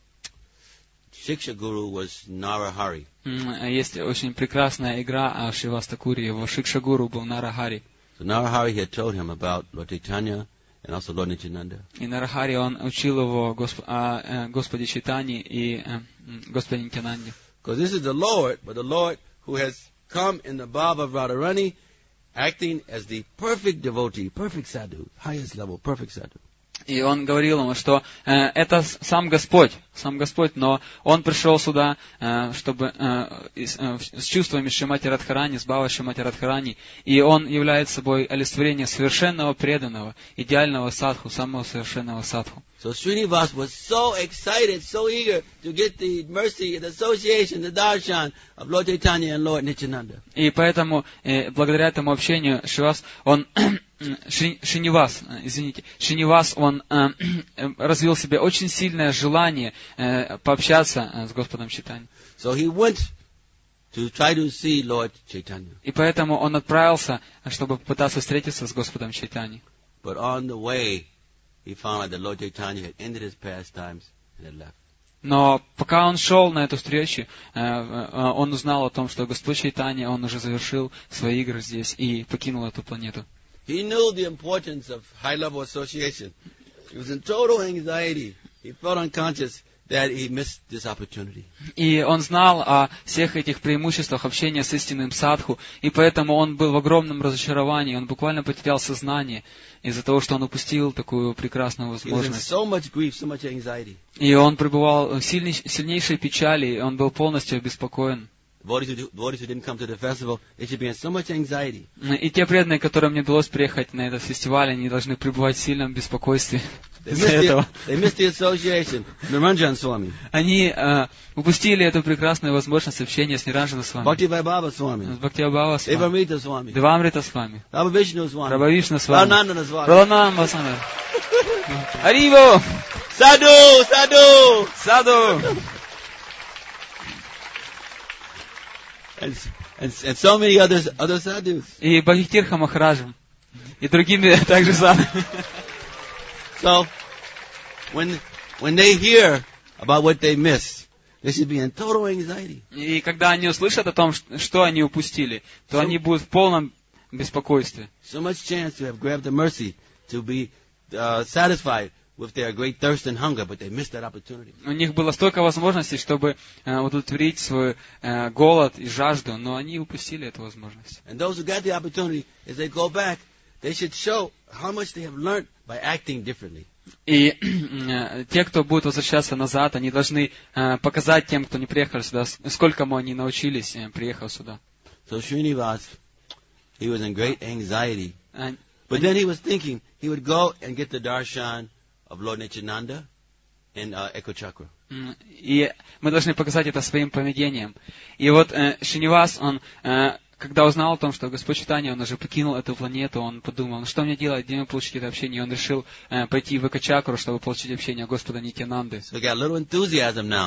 Shiksha Guru was Narahari. Есть очень прекрасная игра Шривас Такури, его Шикша Гуру был Нарахари. So Narahari had told him about Lord Chaitanya and also Lord Nityananda. И Нарахари, он учил его Госп... о Господе Чайтани и Господе Нитянанде. Because this is the Lord, but the Lord who has come in the Baba of Radharani, acting as the perfect devotee, perfect sadhu, highest level, perfect sadhu. И он говорил ему, что э, это сам Господь, сам Господь, но он пришел сюда, э, чтобы э, э, с чувствами Шримати Радхарани, с Бавой Шримати Радхарани, и он является собой олицетворение совершенного преданного, идеального садху, самого совершенного садху. So Srinivas was so excited, so eager to get the mercy, the association, the darshan of Lord Chaitanya and Lord Nityananda. И поэтому, э, благодаря этому общению, Шривас, он Шинивас, извините, Шинивас, он э, развил в себе очень сильное желание э, пообщаться с Господом Чайтаньей. So he went to try to see Lord Chaitanya. И поэтому он отправился, чтобы попытаться встретиться с Господом Чайтаньей. But on the way, he found out that Lord Chaitanya had ended his pastimes and had left. Но пока он шел на эту встречу, он узнал о том, что Господь Чайтанья, он уже завершил свои игры здесь и покинул эту планету. He knew the importance of high-level association. He was in total anxiety. He felt unconscious that he missed this opportunity. И он знал о всех этих преимуществах общения с истинным садху, и поэтому он был в огромном разочаровании, он буквально потерял сознание из-за того, что он упустил такую прекрасную возможность. So much grief, so much anxiety. И он пребывал в сильней, сильнейшей печали, и он был полностью обеспокоен. Devotees who didn't come to the festival, they should be in so much anxiety. И те преданные, которым не удалось приехать на этот фестиваль, они должны пребывать в сильном беспокойстве из-за этого. They missed the association. Niranjan Swami. Они э, упустили эту прекрасную возможность общения с Ниранджана Свами, Bhakti-Vaibhava Swami. с Бхактивайбхава Свами, Devamrita Swami. Девамрита Свами, Rabhavishnu Swami. Прабхавишна Свами, Ranananda Swami. Пралананда Свами. Ариво! Sadhu! Sadhu! Саду! And, and, and so many others, other sadhus. И Бхагитирха Махараджем. И другими также самыми. So, when, when they hear about what they missed, they should be in total anxiety. И когда они услышат о том, что они упустили, то So- они будут в полном беспокойстве. So much chance to have grabbed the mercy, to be uh, satisfied with their great thirst and hunger, but they missed that opportunity. У них было столько возможностей, чтобы э, удовлетворить свой э, голод и жажду, но они упустили эту возможность. And those who got the opportunity, as they go back, they should show how much they have learned by acting differently. И э, те, кто будет возвращаться назад, они должны э, показать тем, кто не приехал сюда, с- сколькому они научились, э, приехав сюда. So Srinivas, he was in great anxiety. Э, But then he was thinking he would go and get the darshan of Lord Nityananda in uh, Echo Chakra. м, И мы должны показать это своим поведением. И вот э, Шинивас, он, э, когда узнал о том, что Господь Чайтанья, он уже покинул эту планету, он подумал, ну что мне делать, где мне получить это общение? И он решил э, пойти в Эко-чакру, чтобы получить общение Господа Нитьянанды. So he got a little enthusiasm now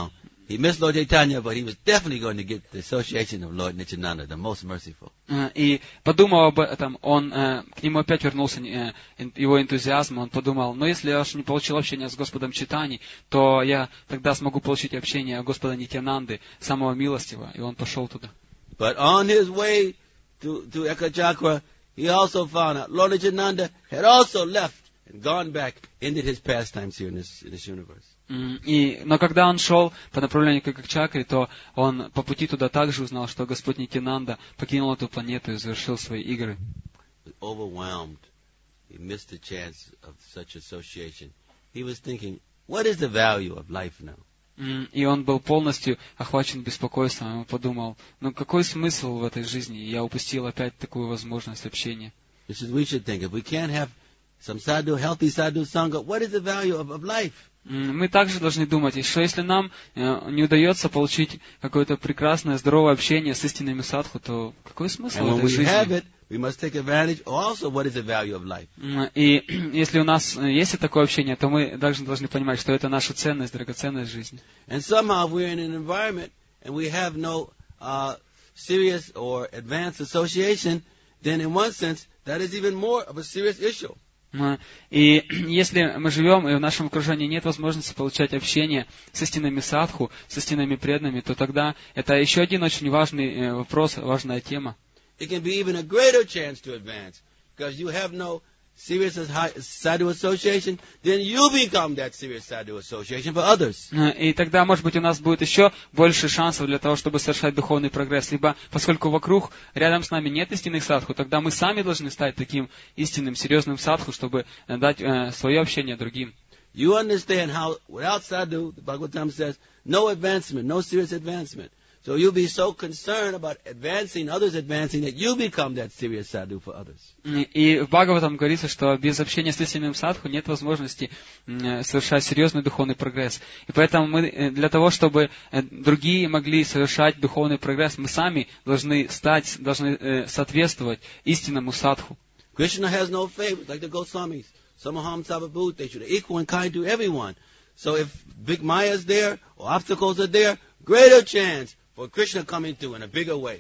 He missed Lord Chaitanya, but he was definitely going to get the association of Lord Nityananda, the most merciful. И подумал об этом, он, к нему опять вернулся его энтузиазм, он подумал, но если я уж не получил общение с Господом Чайтаньей, то я тогда смогу получить общение Господа Нитьянанды, самого милостивого, и он пошел туда. But on his way to, to Ekachakra, he also found out Lord Nityananda had also left and gone back, ended his pastimes here in this, in this universe. И, но когда он шел по направлению к Экачакре, то он по пути туда также узнал, что Господь Нитьянанда покинул эту планету и завершил свои игры. Overwhelmed, he missed the chance of such association. He was thinking, what is the value of life now? И он был полностью охвачен беспокойством. Он подумал, ну какой смысл в этой жизни? Я упустил опять такую возможность общения. This is we should think. If we can't have some sadhu, healthy sadhu sangha, what is the value of, of life? Мы также должны думать, что если нам не удается получить какое-то прекрасное, здоровое общение с истинными садху, то какой смысл в этой жизни? И если у нас есть такое общение, то мы также должны понимать, что это наша ценность, драгоценность жизни. And somehow we're in an environment and we have no uh, serious or advanced association, then in one sense that is even more of a serious issue. И если мы живем, и в нашем окружении нет возможности получать общение с истинными садху, с истинными преданными, то тогда это еще один очень важный вопрос, важная тема. It can be even a greater chance to advance, because you have no serious sadhu association, then you become that serious sadhu association for others. И тогда, может быть, у нас будет еще больше шансов для того, чтобы совершать духовный прогресс. Либо, поскольку вокруг, рядом с нами нет истинных садху, тогда мы сами должны стать таким истинным, серьезным садху, чтобы дать э, свое общение другим. You understand how, without sadhu, the Bhagavatam says, no advancement, no serious advancement. So you'll be so concerned about advancing, others advancing, that you become that serious sadhu for others. И в Бхагаватам говорится, что без общения с истинным садху нет возможности совершать серьезный духовный прогресс. И поэтому мы, для того, чтобы другие могли совершать духовный прогресс, мы сами должны стать, должны соответствовать истинному садху. Krishna has no favorites, like the Goswamis. Samaham Savabhut, they should be equal and kind to everyone. So if big Maya is there, or obstacles are there, greater chance for Krishna coming through in a bigger way.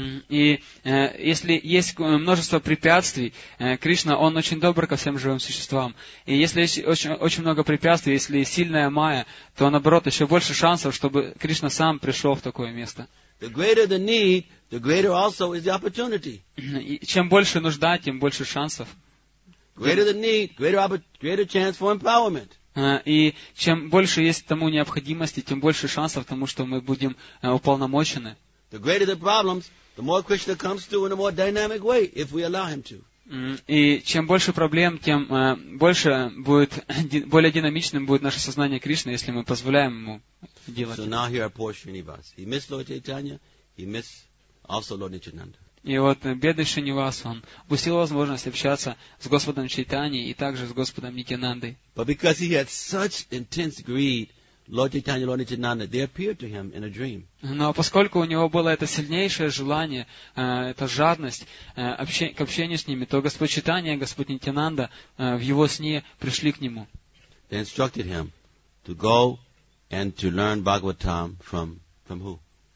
И э, если есть множество препятствий, э, Кришна, он очень добр ко всем живым существам. И если есть очень, очень много препятствий, если сильная майя, то наоборот, еще больше шансов, чтобы Кришна сам пришел в такое место. The greater the need, the greater also is the opportunity. И чем больше нужда, тем больше шансов. Greater the need, greater, greater chance for empowerment. И чем больше есть тому необходимости, тем больше шансов тому, что мы будем уполномочены. The greater the problems, the more Krishna comes through in a more dynamic way, if we allow him to. И чем больше проблем, тем больше будет, более динамичным будет наше сознание Кришны, если мы позволяем ему делать. So now here are poor Srinivas. He missed Lord Chaitanya, he missed also Lord Nityananda. И вот бедный Шринивас, он упустил возможность общаться с Господом Чайтаньей и также с Господом Нитьянандой. But because he had such intense greed, Lord Chaitanya, Lord Nityananda, they appeared to him in a dream. Но поскольку у него было это сильнейшее желание, эта жадность к общению с ними, то Господь Чайтанья и Господь Нитьянанда в его сне пришли к нему. They instructed him to go and to learn Bhagavatam from, from who?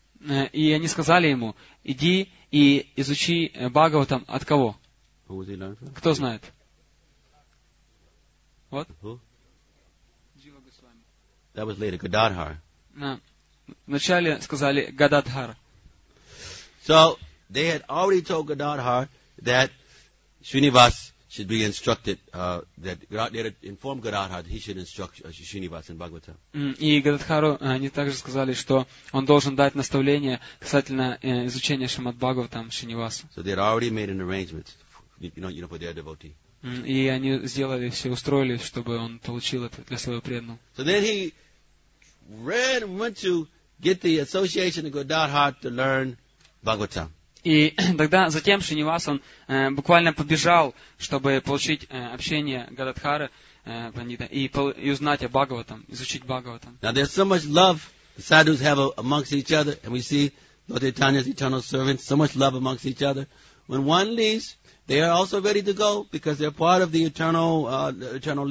И они сказали ему, иди и изучи Бхагаватам от кого? Кто знает? Вот. That was later, Gadadhar. Вначале сказали Гададхар. So they had already told Gadadhar that Srinivas should be instructed, uh, that they had informed Gadadhar that he should instruct Srinivas in Bhagavatam. И Гададхару они также сказали, что он должен дать наставление касательно изучения Шримад Бхагаватам Шринивасу. So they had already made an arrangement, you know, you know, for their devotee. И они сделали все, устроили, чтобы он получил это для своего преданного. So then he ran and went to get the association of Gadadhar to learn Bhagavatam. И тогда затем Шринивас, он э, буквально побежал, чтобы получить э, общение Гададхара э, и, и узнать о Бхагаватам, изучить Бхагаватам. Now there's so much love the sadhus have amongst each other, and we see Lord Chaitanya's eternal servants, so much love amongst each other. When one leaves, they are also ready to go because they're part of the eternal, uh, the eternal lila.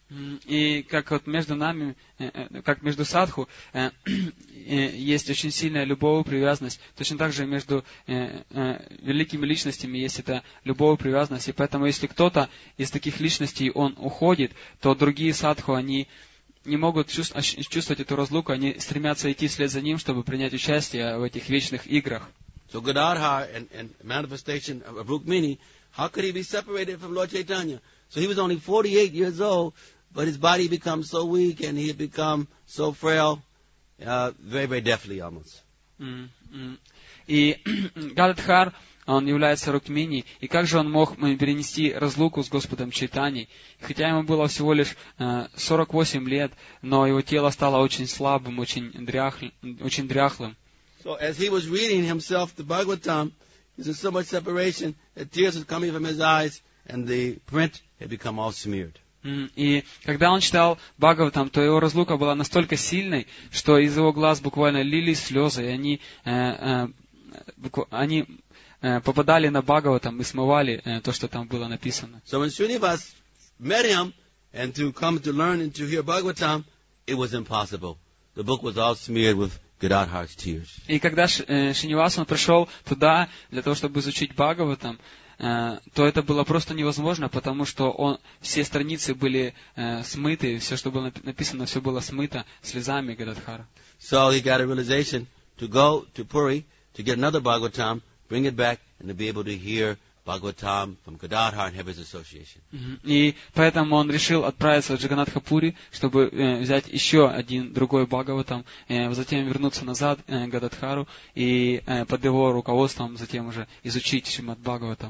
И как вот между нами, как между садху, есть очень сильная любовная привязанность, точно так же между великими личностями есть эта любовная привязанность. И поэтому, если кто-то из таких личностей, он уходит, то другие садху, они не могут чувствовать эту разлуку, они стремятся идти вслед за ним, чтобы принять участие в этих вечных играх. So Gadadhar and, and manifestation of Rukmini, how could he be separated from Lord Chaitanya? So he was only forty-eight years old, but his body becomes so weak and he had become so frail, uh, very, very deathly almost. Mm-hmm. И Гададхар, он является Рукмини, и как же он мог перенести разлуку с Господом Чайтаньей? Хотя ему было всего лишь uh, сорок восемь лет, но его тело стало очень слабым, очень, дряхл, очень дряхлым. So as he was reading himself the Bhagavatam, he was in so much separation that tears were coming from his eyes and the print had become all smeared. И когда он читал Бхагаватам, то его разлука была настолько сильной, что из его глаз буквально лились слезы, и они, э, э, они э, попадали на Бхагаватам и смывали э, то, что там было написано. So when Srinivas met him and to come to learn and to hear Bhagavatam, it was impossible. The book was all smeared with Gadadhar's tears. И когда Шринивас, он пришел туда для того, чтобы изучить Бхагаватам, то это было просто невозможно, потому что он, все страницы были э, смыты, все, что было написано, все было смыто слезами Гададхара. So he got a realization to go to Puri to get another Bhagavatam, bring it back, and to be able to hear Bhagavatam from Gadadhar and have his association. И поэтому он решил отправиться в Джаганатха-Пури, чтобы э, взять еще один другой Бхагаватам, э, затем вернуться назад э, к Гададхару и э, под его руководством затем уже изучить Шримад Бхагаватам.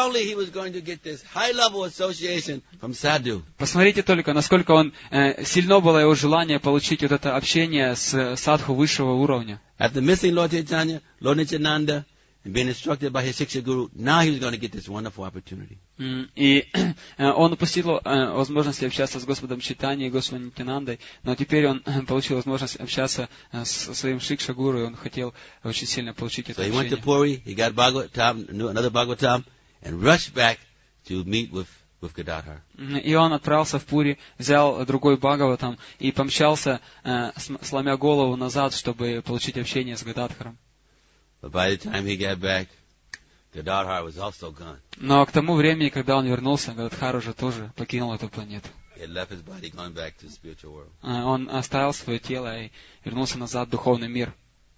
Посмотрите только, насколько он э, сильно было его желание получить вот это общение с садху высшего уровня. After missing Lord Chaitanya, Lord Nityananda, and being instructed by his Shiksha Guru, now he was going to get this wonderful opportunity. И он упустил возможность общаться с Господом Чайтаньей и Господом Нитянандой, но теперь он получил возможность общаться со своим Шикша Гуру, и он хотел очень сильно получить это so общение. He went to Puri, he got Bhagavatam, another Bhagavatam, and rushed back to meet with, with Gadadhar. И он отправился в Пури, взял другой Бхагаватам и помчался, сломя голову назад, чтобы получить общение с Гададхаром. But by the time he got back, Gadadhar was also gone. Но к тому времени, когда он вернулся, Гададхар уже тоже покинул эту планету. He had left his body, gone back to the spiritual world. Он оставил свое тело и вернулся назад в духовный мир.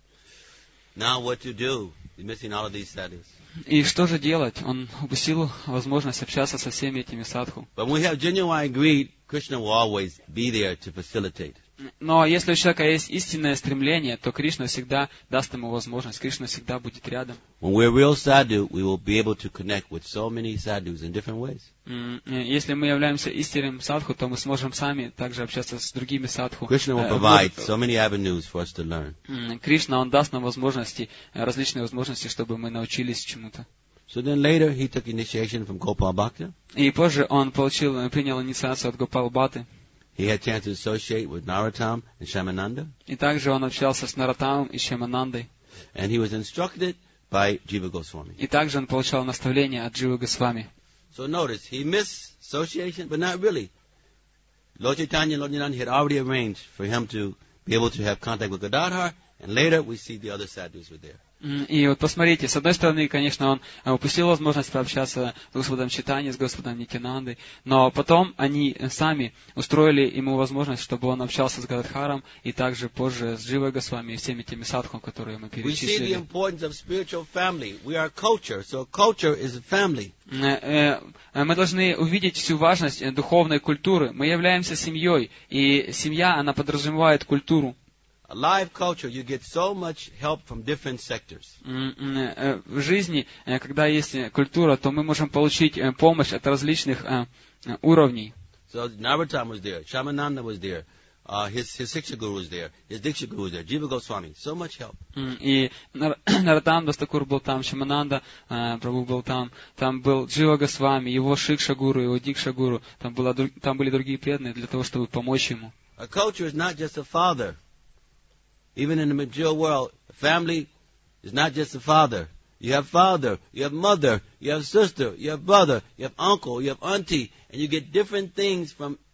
Now what to do? He's missing all of these sadhus. И что же делать? Он упустил возможность общаться со всеми этими садху. But when we have genuine greed, Krishna will always be there to facilitate. Но если у человека есть истинное стремление, то Кришна всегда даст ему возможность. Кришна всегда будет рядом. When we're real sadhu, we will be able to connect with so many sadhus in different ways. Если мы являемся истинным садху, то мы сможем сами также общаться с другими садху. Krishna will provide so many avenues for us to learn. Кришна, он даст нам возможности, различные возможности, чтобы мы научились чему-то. So then later he took initiation from Gopal Bhakta. И позже он получил, принял инициацию от Гопал Бхаты. He had chance to associate with Narottam and Shamananda. И также он общался с Наротамом и Шьяманандой. And he was instructed by Jiva Goswami. И также он получал наставления от Дживы Госвами. So notice, he missed association, but not really. Lord Chaitanya and Lord Nityananda had already arranged for him to be able to have contact with Gadadhar, and later we see the other sadhus were there. И вот посмотрите, с одной стороны, конечно, он упустил возможность пообщаться с Господом Чайтаньей, с Господом Нитянандой, но потом они сами устроили ему возможность, чтобы он общался с Гададхаром и также позже с Дживой Госвами и всеми теми садху, которые мы перечислили. Мы должны увидеть всю важность духовной культуры. Мы являемся семьей, и семья, она подразумевает культуру. A live culture, you get so much help from different sectors. В жизни, когда есть культура, то мы можем получить помощь от различных уровней. So Narottam was there, Shamananda was there, uh, his his Shiksha Guru was there, his Diksha Guru was there, Jiva Goswami, so much help. И Наротам Дастакур был там, Шамананда Прабху был там, там был Джива Госвами, его Шикша Гуру, его Дикша Гуру, там было, там были другие преданные для того, чтобы помочь ему. A culture is not just a father. Even in the material world, a family is not just a father. You have father, you have mother, you have sister, you have brother, you have uncle, you have auntie, and you get different things from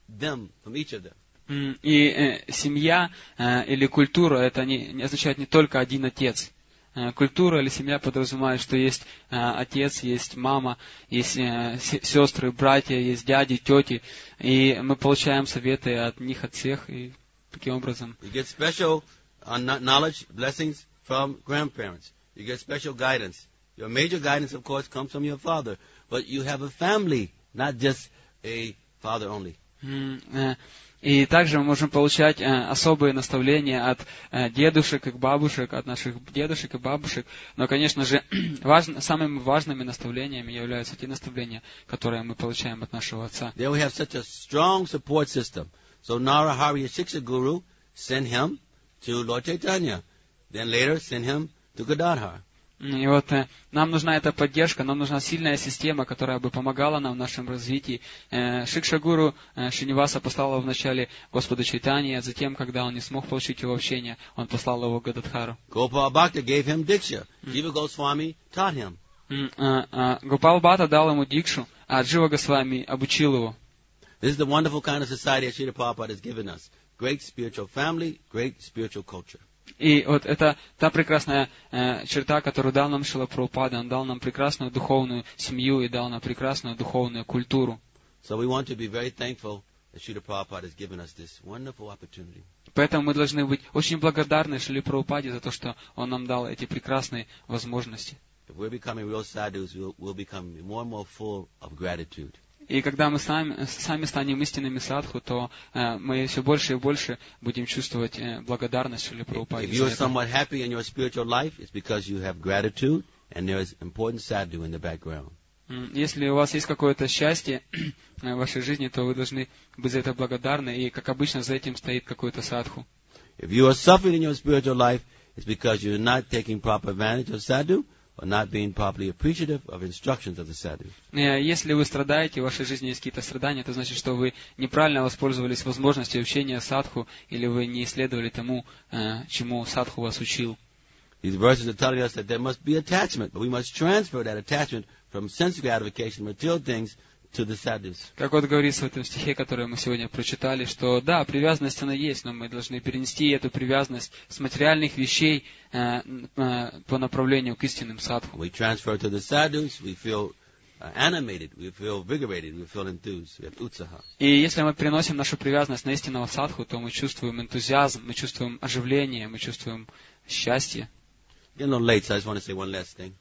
them, from each of them. М, И э, семья э, или культура, это не, не означает не только один отец. Э, Культура или семья подразумевает, что есть э, отец, есть мама, есть э, се- сестры, братья, есть дяди, тети. И мы получаем советы от них, от всех. И таким образом You get special uh, kno- knowledge, blessings from grandparents. You get special guidance. Your major guidance, of course, comes from your father. But you have a family, not just a father only. М, э, И также мы можем получать э, особые наставления от э, дедушек и бабушек, от наших дедушек и бабушек. Но, конечно же, важно, самыми важными наставлениями являются те наставления, которые мы получаем от нашего отца. There we have such a strong support system. So Narahari Shiksha Guru sent him to Lord Chaitanya. Then later sent him to Gadadhar. И вот э, нам нужна эта поддержка, нам нужна сильная система, которая бы помогала нам в нашем развитии. Э, Шикша-гуру э, Шиниваса послал его вначале Господу Чайтанье, а затем, когда он не смог получить его общение, он послал его Гададхару. Gopal Bhakta gave him Diksha. Jiva Goswami taught him. М, э, э, Гопал Бхатта дал ему дикшу, а Джива Госвами обучил его. This is the wonderful kind of society that Srila Prabhupada has given us. Great spiritual family, great spiritual culture. И вот это та прекрасная э, черта, которую дал нам Шрила Прабхупада. Он дал нам прекрасную духовную семью и дал нам прекрасную духовную культуру. So we want to be very thankful that Srila Prabhupada has given us this wonderful opportunity. Поэтому мы должны быть очень благодарны Шриле Прабхупаде за то, что он нам дал эти прекрасные возможности. If we're becoming real sadhus, we'll, we'll become more and more full of gratitude. И когда мы сами, сами станем истинными садху, то э, мы все больше и больше будем чувствовать э, благодарность Шриле Прабхупаде. If за you're это. somewhat happy in your spiritual life, it's because you have gratitude and there is important sadhu in the background. М, Если у вас есть какое-то счастье в вашей жизни, то вы должны быть за это благодарны. И, как обычно, за этим стоит какой-то садху. If you are suffering in your spiritual life, it's because you're not taking proper advantage of sadhu or not being properly appreciative of instructions of the sadhu. Э, Если вы страдаете, в вашей жизни есть какие-то страдания, это значит, что вы неправильно воспользовались возможностью общения с садху, или вы не исследовали тому, э, чему садху вас учил. These verses are telling us that there must be attachment, but we must transfer that attachment from sense gratification, material things, to the sadhus. Как вот говорится в этом стихе, который мы сегодня прочитали, что да, привязанность она есть, но мы должны перенести эту привязанность с материальных вещей э, э, по направлению к истинным садху. We transfer to the sadhus, we feel uh, animated, we feel vigorated, we feel enthused, we have utsaha. И если мы переносим нашу привязанность на истинного садху, то мы чувствуем энтузиазм, мы чувствуем оживление, мы чувствуем счастье. Getting a little late, so I just want to say one last thing.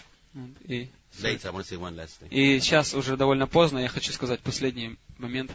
И, Late, so I want to say one last thing. и сейчас уже довольно поздно, я хочу сказать последний момент.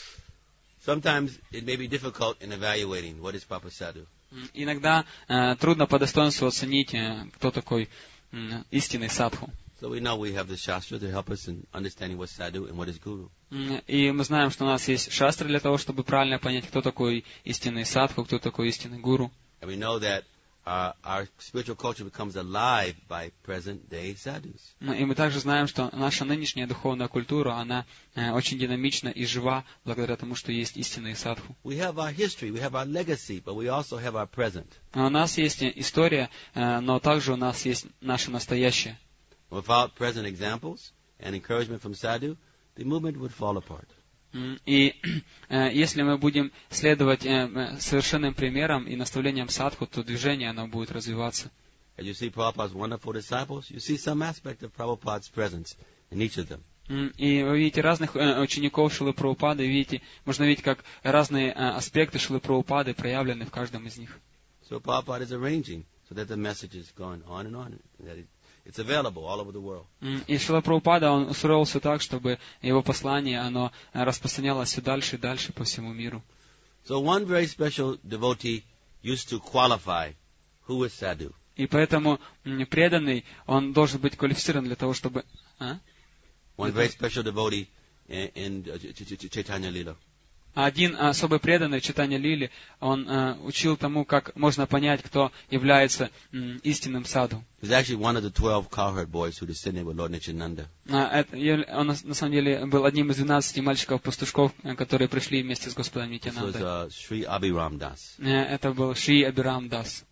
Sometimes it may be difficult in evaluating what is proper sadhu. Иногда э, трудно по достоинству оценить, э, кто такой м, истинный садху. So we know we have the shastra to help us in understanding what's sadhu and what is guru. М, И мы знаем, что у нас есть шастры для того, чтобы правильно понять, кто такой истинный садху, кто такой истинный гуру. And we know that our, our spiritual culture becomes alive by present-day sadhus. Ну, И мы также знаем, что наша нынешняя духовная культура, она э, очень динамична и жива благодаря тому, что есть истинные садху. We have our history, we have our legacy, but we also have our present. У нас есть история, э, но также у нас есть наше настоящее. Without present examples and encouragement from sadhu, the movement would fall apart. М, И э, если мы будем следовать э, э, совершенным примерам и наставлениям садху, то движение оно будет развиваться. As you see Prabhupada's wonderful disciples, you see some aspect of Prabhupada's presence in each of them. М, И вы видите разных э, учеников Шрилы Прабхупады, видите, можно видеть, как разные э, аспекты Шрилы Прабхупады проявлены в каждом из них. So Prabhupada is arranging so that the message is going on and on, and that it, it's available all over the world. М, И Шрила Прабхупада, он устроил все так, чтобы его послание, оно э, распространялось все дальше и дальше по всему миру. So one very special devotee used to qualify who is sadhu. И поэтому м, преданный, он должен быть квалифицирован для того, чтобы... А? One very special devotee in, in uh, Ch- Ch- Ch- Chaitanya Lila. Один особый преданный Чайтанья Лили, он э, учил тому, как можно понять, кто является м, истинным саду. He's actually one of the twelve cowherd boys who descended with Lord Nityananda. А, это яв- он на на самом деле был одним из двенадцати мальчиков-пастушков, э, которые пришли вместе с Господом This was Нитянандой. uh, Sri Abhiram Das. Э, Это был Шри Абирам Дас.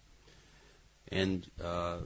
And uh,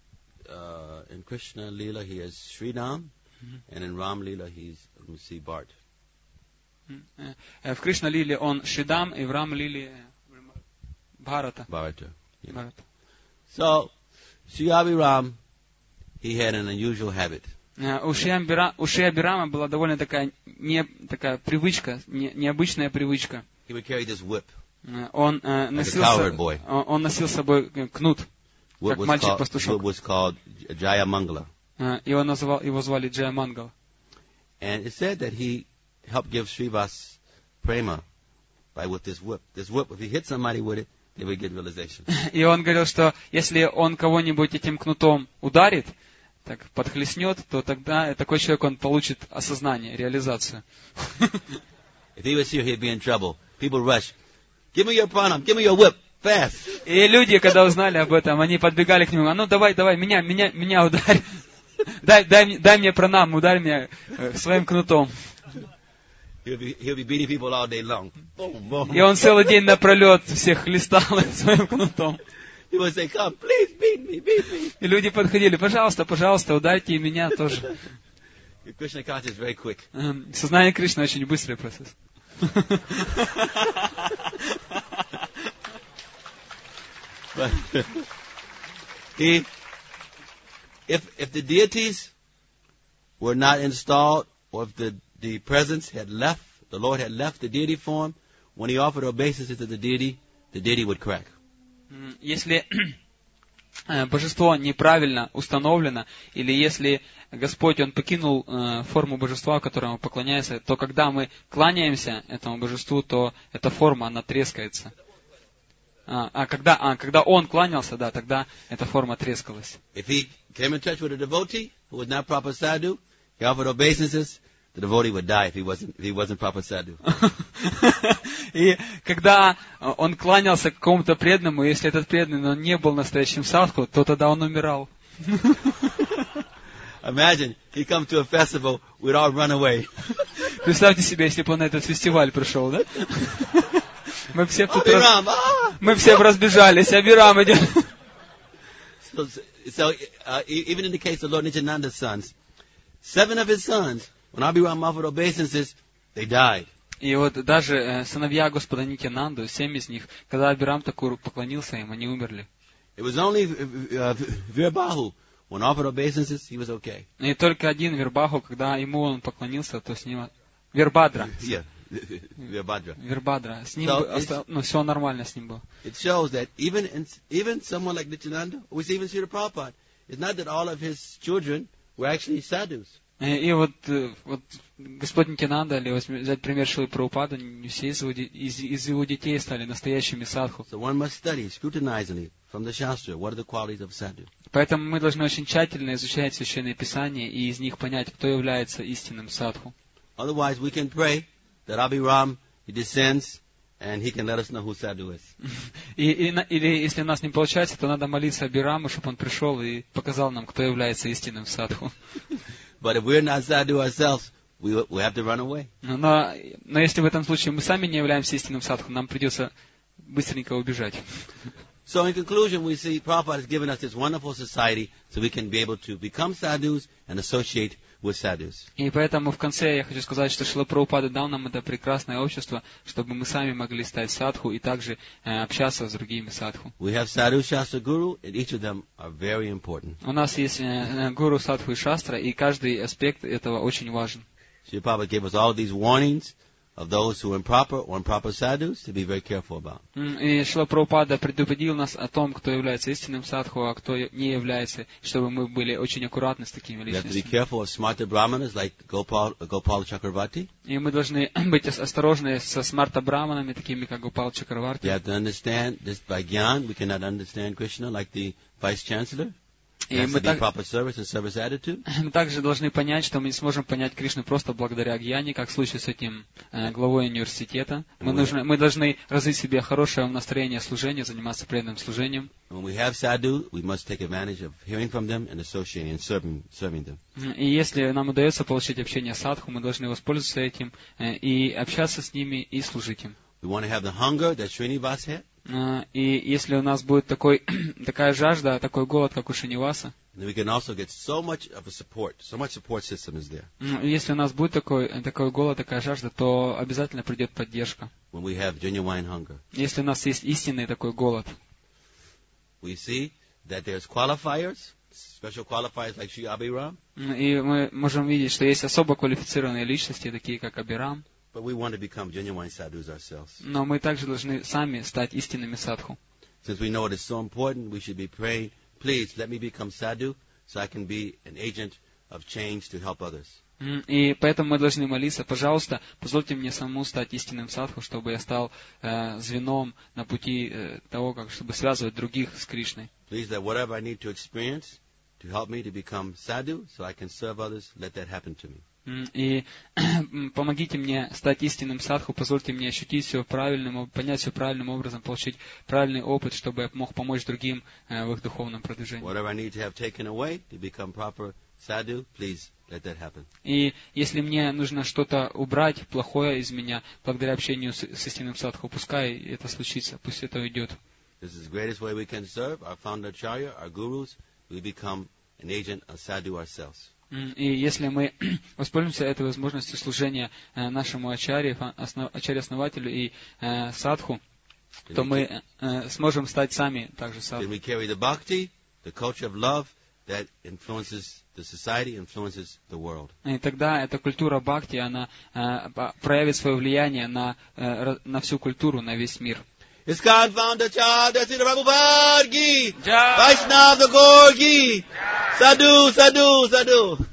uh, in Krishna Lila he is Sridham, and in Ram Lila he's, let me see, Bart. В Кришна-лиле он Шридам, и в Рам-лиле Бхарата. Bharata. Yeah. Бхарата. So, Sri Abhiram, he had an unusual habit. У Шри Абхирама была довольно такая, не, такая привычка, не, необычная привычка. He would carry this whip. Он, э, носил, like он, он носил с собой кнут, Whip как was мальчик-пастушок. called, whip was called Jaya Mangala. Его, называл, его звали Джая Мангал. And it said that he helped give Srivas prema by with this whip. This whip, if he hit somebody with it, they would get realization. И он говорил, что если он кого-нибудь этим кнутом ударит, так подхлестнет, то тогда такой человек, он получит осознание, реализацию. If he was here, he'd be in trouble. People rush. Give me your pranam, give me your whip, fast. И люди, когда узнали об этом, они подбегали к нему. А ну давай, давай, меня, меня, меня ударь. Дай, дай, дай мне пранам, ударь меня своим кнутом. He'll be, he'll be beating people all day long. Boom, boom. И он целый день напролет всех хлестал своим кнутом. He would say, come, please, beat me, beat me. И люди подходили, пожалуйста, пожалуйста, ударьте и меня тоже. Krishna conscious is very quick. Сознание Кришны очень быстрый процесс. But he, if if the deities were not installed, or if the the presence had left, the Lord had left the deity form, when he offered obeisances to the deity, the deity would crack. Если божество неправильно установлено, или если Господь, Он покинул э, форму божества, которому поклоняется, то когда мы кланяемся этому божеству, то эта форма, она трескается. А, а, когда, а когда Он кланялся, да, тогда эта форма трескалась. If he came in touch with a devotee who was not proper sadhu, he offered obeisances, the devotee would die if he wasn't, if he wasn't proper sadhu. И когда он кланялся к какому-то преданному, если этот преданный он не был настоящим садху, то тогда он умирал. Imagine, he come to a festival, we'd all run away. Представьте себе, если бы он на этот фестиваль пришел, да? Мы все тут раз... Мы все разбежались, Абхирам идет. So, so uh, even in the case of Lord Nityananda's sons, seven of his sons, when Abhiram offered obeisances, they died. И вот даже э, сыновья Господа Нитьянанду, семь из них, когда Абхирам Такур поклонился им, они умерли. It was only uh, Virbahu, when offered obeisances, he was okay. И только один Вирбаху, когда ему он поклонился, то с ним... Вирбадра. Yeah, Virbhadra. Вирбадра. С ним, So оста... ну, все нормально с ним было. It shows that even in, even someone like Nityananda, or even Srila Prabhupada, it's not that all of his children were actually sadhus. И вот, вот Господь Нитьянанда, или взять пример Шрилы Прабхупады, не все из его, из, из его детей стали настоящими садху. So one must study scrutinizingly from the Shastra what are the qualities of sadhu. Поэтому мы должны очень тщательно изучать Священные Писания и из них понять, кто является истинным садху. Otherwise, we can pray that Abhiram he descends and he can let us know who sadhu is. И, и, или если у нас не получается, то надо молиться Абхираму, чтобы он пришел и показал нам, кто является истинным садху. But if we're not sadhu ourselves, we we have to run away. Но, но если в этом случае мы сами не являемся истинным садху, нам придется быстренько убежать. So in conclusion, we see Prabhupada has given us this wonderful society so we can be able to become sadhus and associate with sadhus. И поэтому в конце я хочу сказать, что Шрила Прабхупада дал нам это прекрасное общество, чтобы мы сами могли стать садху и также э, общаться с другими садху. We have sadhu, shastra, guru, and each of them are very important. У нас есть э, гуру, садху и шастра, и каждый аспект этого очень важен. Srila Prabhupada gave us all these warnings of those who are improper or improper sadhus to be very careful about. И Шрила Прабхупада предупредил нас о том, кто является истинным садху, а кто не является, чтобы мы были очень аккуратны с такими We have to be личностями. careful of smarta brahmanas like Gopal, Gopal Chakravarti. И мы должны быть осторожны со смарта-браманами, такими как Гопал Чакраварти. You have to understand this by Gyan. We cannot understand Krishna like the Vice Chancellor. И It has мы, to be так, proper service and service attitude. мы также должны понять, что мы не сможем понять Кришну просто благодаря гьяне, как в случае с этим э, главой университета. Мы, Mm. нужны, мы должны развить в себе хорошее настроение служения, заниматься преданным служением. When we have sadhu, we must take advantage of hearing from them and associating and serving, serving them. И если нам удается получить общение с садху, мы должны воспользоваться этим э, и общаться с ними и служить им. We want to have the hunger that Srinivas had. Э, и если у нас будет такой, такая жажда, такой голод, как у Шриниваса, And we can also get so much of a support, so much support system is there. Если у нас будет такой, такой голод, такая жажда, то обязательно придет поддержка. When we have genuine hunger. Если у нас есть истинный такой голод. We see that there's qualifiers, special qualifiers like Sri Abhiram. И мы можем видеть, что есть особо квалифицированные личности, такие как Абирам. But we want to become genuine sadhus ourselves. Но мы также должны сами стать истинными садху. Since we know it is so important, we should be praying, please let me become sadhu so I can be an agent of change to help others. И поэтому мы должны молиться, пожалуйста, позвольте мне самому стать истинным садху, чтобы я стал э, звеном на пути э, того, как, чтобы связывать других с Кришной. Please, that whatever I need to experience to help me to become sadhu so I can serve others, let that happen to me. И помогите мне стать истинным садху, позвольте мне ощутить все правильным, понять все правильным образом, получить правильный опыт, чтобы я мог помочь другим в их духовном продвижении. Whatever I need to have taken away to become proper sadhu, please let that happen. И если мне нужно что-то убрать плохое из меня, благодаря общению с, с истинным садху, пускай это случится, пусть это уйдет. This is the greatest way we can serve our founder acharya, our gurus. We become an agent of sadhu ourselves. И если мы воспользуемся этой возможностью служения нашему ачарье, ачарье-основателю и э, садху, то мы э, сможем стать сами также садху. We carry the bhakti, the culture of love that influences the society, influences the world. И тогда эта культура бхакти, она э, проявит свое влияние на, э, на всю культуру, на весь мир. ISKCON founder Chadha Srila Prabhupada ki, Vaishnava Thakur ki, sadhu, sadhu, sadhu.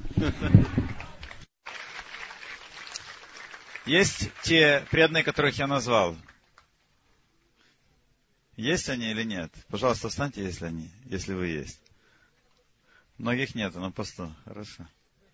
Есть те преданные, которых я назвал. Есть они или нет? Пожалуйста, встаньте, если они, если вы есть. Многих нет, но просто хорошо.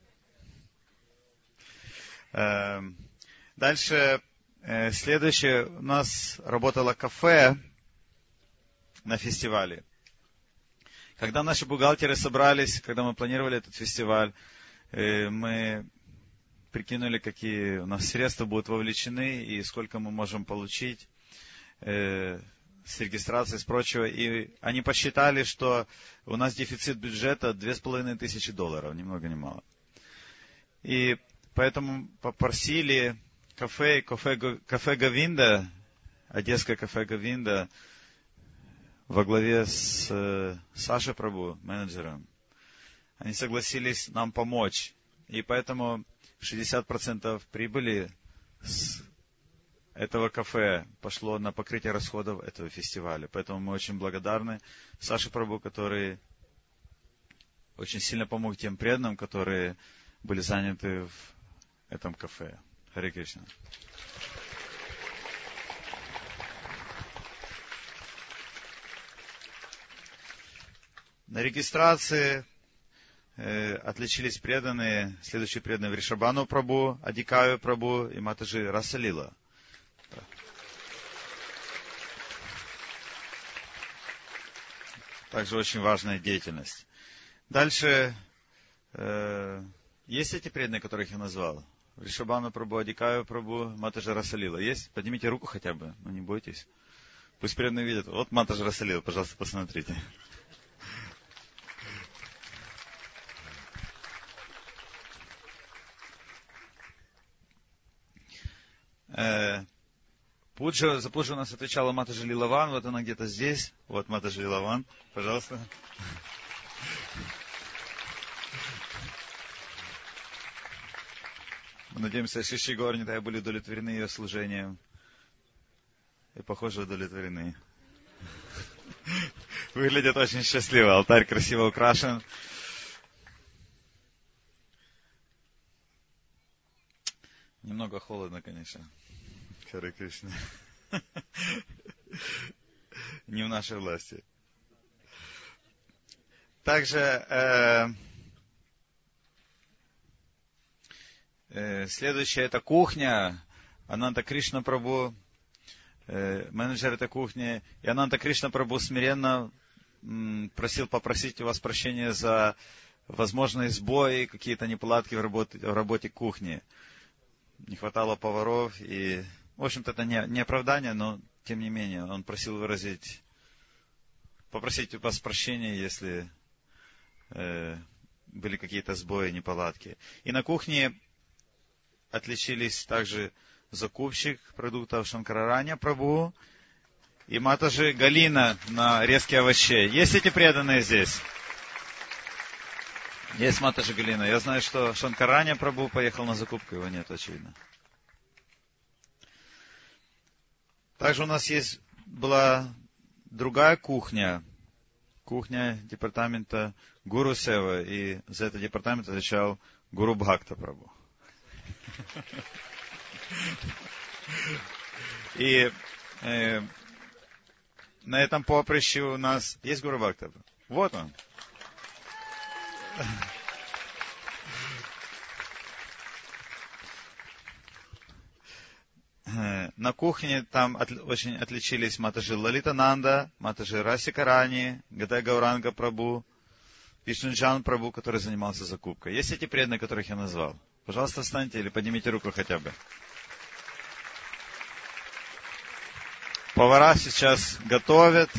Дальше. Следующее, у нас работало кафе на фестивале. Когда наши бухгалтеры собрались, когда мы планировали этот фестиваль, мы прикинули, какие у нас средства будут вовлечены и сколько мы можем получить с регистрацией, с прочего. И они посчитали, что у нас дефицит бюджета две с половиной тысячи долларов, ни много ни мало. И поэтому попросили Кафе, кафе, кафе Говинда, одесское кафе Говинда, во главе с э, Сашей Прабу, менеджером, они согласились нам помочь. И поэтому шестьдесят процентов прибыли с этого кафе пошло на покрытие расходов этого фестиваля. Поэтому мы очень благодарны Саше Прабу, который очень сильно помог тем преданным, которые были заняты в этом кафе. Харе Кришна. На регистрации э, отличились преданные, следующие преданные Вришабхану Прабу, Адикаю Прабу и Матаджи Расалила. Также очень важная деятельность. Дальше э, есть эти преданные, которых я назвал? Вришабхану Прабу, Адикаю Прабу, Матаджи Расалила. Есть? Поднимите руку хотя бы, ну не бойтесь. Пусть преданные видят. Вот Матаджи Расалила, пожалуйста, посмотрите. Э, Пуджа, за Пуджу у нас отвечала Матаджи Лилаван, вот она где-то здесь. Вот Матаджи Лилаван, пожалуйста. Мы надеемся, что Шиши Горнитай были удовлетворены ее служением. И, похоже, удовлетворены. Выглядят очень счастливо. Алтарь красиво украшен. Немного холодно, конечно. Харе Кришна. Не в нашей власти. Также э, э, следующая это кухня. Ананта Кришна Прабу, э, менеджер этой кухни. И Ананта Кришна Прабу смиренно м, просил попросить у вас прощения за возможные сбои, какие-то неполадки в работе, в работе кухни. Не хватало поваров, и, в общем-то, это не, не оправдание, но, тем не менее, он просил выразить, попросить у вас прощения, если э, были какие-то сбои, неполадки. И на кухне отличились также закупщик продуктов Шанкарараня Прабху и Матаджи Галина на резке овощей. Есть эти преданные здесь? Есть Матаджи Галина. Я знаю, что Шанкарараня Прабху поехал на закупку, его нет, очевидно. Также у нас есть была другая кухня, кухня департамента Гуру Сева, и за этот департамент отвечал Гуру Бхакта Прабху. И э, на этом поприще у нас есть Гуру Бхакта. Вот он. На кухне там от, очень отличились Матаджи Лалитананда, Матаджи Расикарани, Гадай Гауранга Прабху, Вишнуджан Прабху, который занимался закупкой. Есть эти преданные, которых я назвал? Пожалуйста, встаньте или поднимите руку хотя бы. Повара сейчас готовят.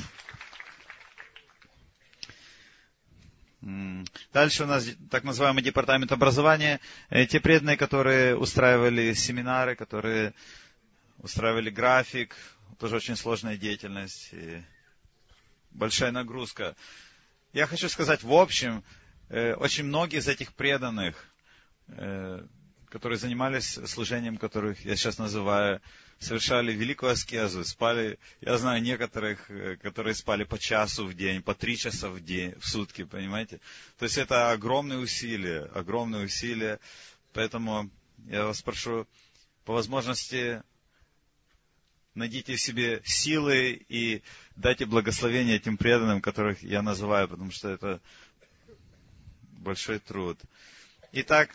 Дальше у нас так называемый департамент образования. Те преданные, которые устраивали семинары, которые устраивали график. Тоже очень сложная деятельность. И большая нагрузка. Я хочу сказать, в общем, очень многие из этих преданных, которые занимались служением, которых я сейчас называю, совершали великую аскезу, спали, я знаю некоторых, которые спали по часу в день, по три часа в день, в сутки, понимаете? То есть это огромные усилия, огромные усилия, поэтому я вас прошу, по возможности, найдите в себе силы и дайте благословение этим преданным, которых я называю, потому что это большой труд. Итак,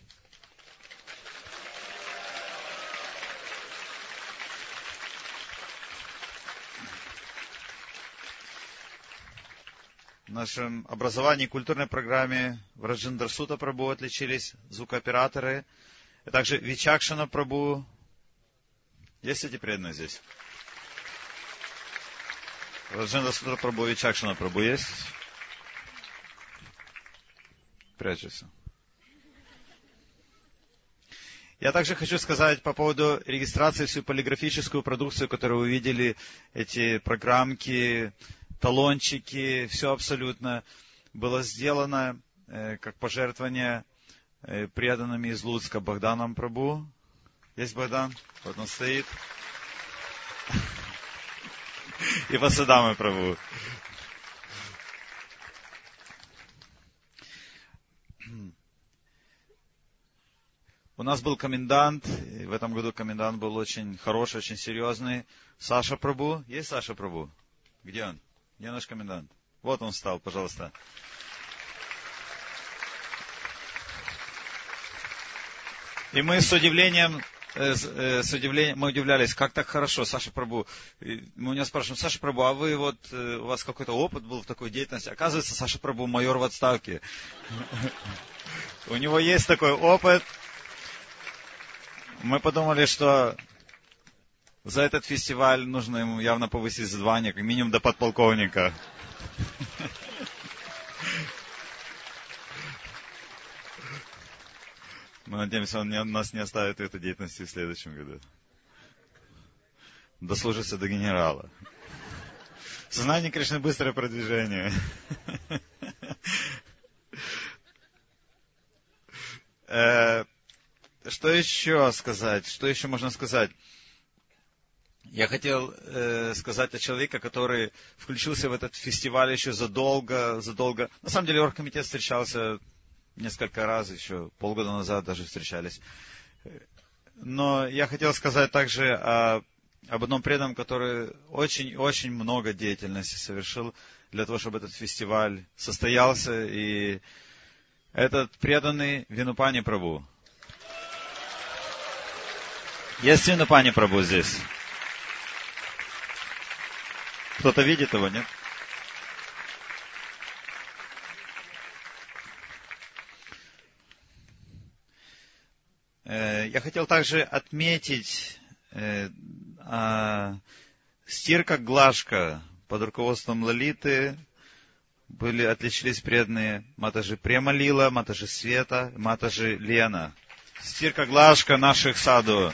в нашем образовании и культурной программе в Раджиндра Сута Прабху отличились звукооператоры, а также Вичакшана Прабху. Есть эти преданные здесь? Раджиндра Сута Прабху, Вичакшана Прабху есть? Прячется. Я также хочу сказать по поводу регистрации всю полиграфическую продукцию, которую вы видели, эти программки, талончики, все абсолютно было сделано э, как пожертвование э, преданными из Луцка Богданом Прабху. Есть Богдан? Вот он стоит. И Васудамой Прабху. У нас был комендант, и в этом году комендант был очень хороший, очень серьезный. Саша Прабху. Есть Саша Прабху? Где он? Где наш комендант? Вот он встал, пожалуйста. И мы с удивлением, с удивлением, мы удивлялись, как так хорошо, Саша Прабху. Мы у него спрашиваем, Саша Прабху, а вы вот, у вас какой-то опыт был в такой деятельности? Оказывается, Саша Прабху майор в отставке. У него есть такой опыт. Мы подумали, что за этот фестиваль нужно ему явно повысить звание, как минимум до подполковника. Мы надеемся, он не, нас не оставит в этой деятельности в следующем году. Дослужится до генерала. Сознание Кришны — быстрое продвижение. Что еще сказать? Что еще можно сказать? Я хотел э, сказать о человеке, который включился в этот фестиваль еще задолго, задолго. На самом деле оргкомитет встречался несколько раз, еще полгода назад даже встречались. Но я хотел сказать также о, об одном преданном, который очень-очень много деятельности совершил для того, чтобы этот фестиваль состоялся. И этот преданный Винупани Прабху. Есть Винупани Прабху здесь? Кто-то видит его, нет? Я хотел также отметить э, а, стирка-глажка под руководством Лалиты, были, отличились преданные Матаджи Према Лила, Матаджи Света, Матаджи Лена. Стирка Глашка наших саду.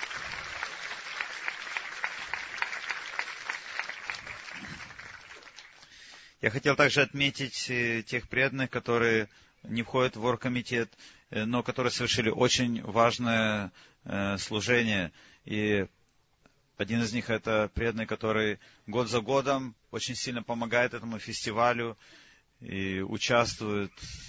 Я хотел также отметить тех преданных, которые не входят в оргкомитет, но которые совершили очень важное служение. И один из них это преданный, который год за годом очень сильно помогает этому фестивалю и участвует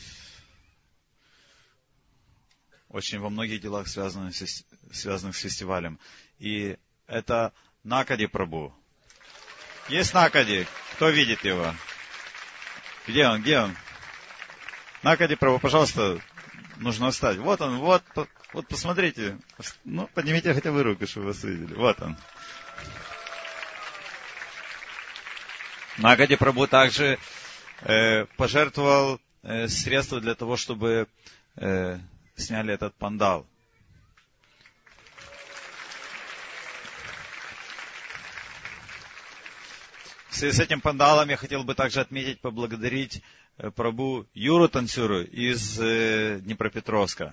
очень во многих делах, связанных с, связанных с фестивалем. И это Накади Прабху. Есть Накади? Кто видит его? Где он? Где он? Накади Прабху, пожалуйста, нужно встать. Вот он, вот, вот посмотрите. Ну, поднимите хотя бы руку, чтобы вас видели. Вот он. Накади Прабху также э, пожертвовал э, средства для того, чтобы э, сняли этот пандал. В связи с этим пандалом я хотел бы также отметить, поблагодарить э, Прабху Юру Танцюру из э, Днепропетровска.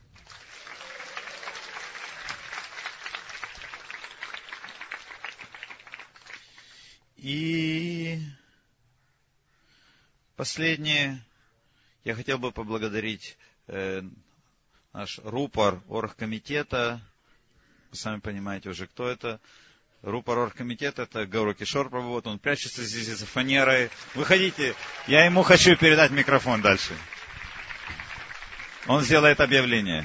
И последнее, я хотел бы поблагодарить э, наш рупор оргкомитета. Вы сами понимаете уже, кто это. Рупор оргкомитета, это Гауру Кишор Прабху. Вот он прячется здесь за фанерой. Выходите, я ему хочу передать микрофон дальше. Он сделает объявление.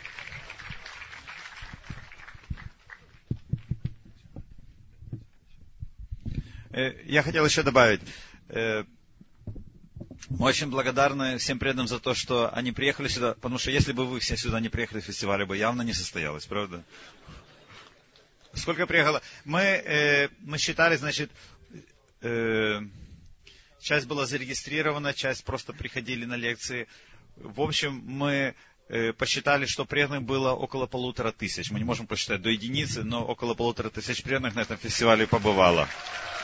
Я хотел еще добавить. Мы очень благодарны всем преданным за то, что они приехали сюда, потому что если бы вы все сюда не приехали, фестиваль бы явно не состоялось, правда? Сколько приехало? Мы, мы считали, значит, часть была зарегистрирована, часть просто приходили на лекции. В общем, мы посчитали, что преданных было около полутора тысяч. Мы не можем посчитать до единицы, но около полутора тысяч преданных на этом фестивале побывало.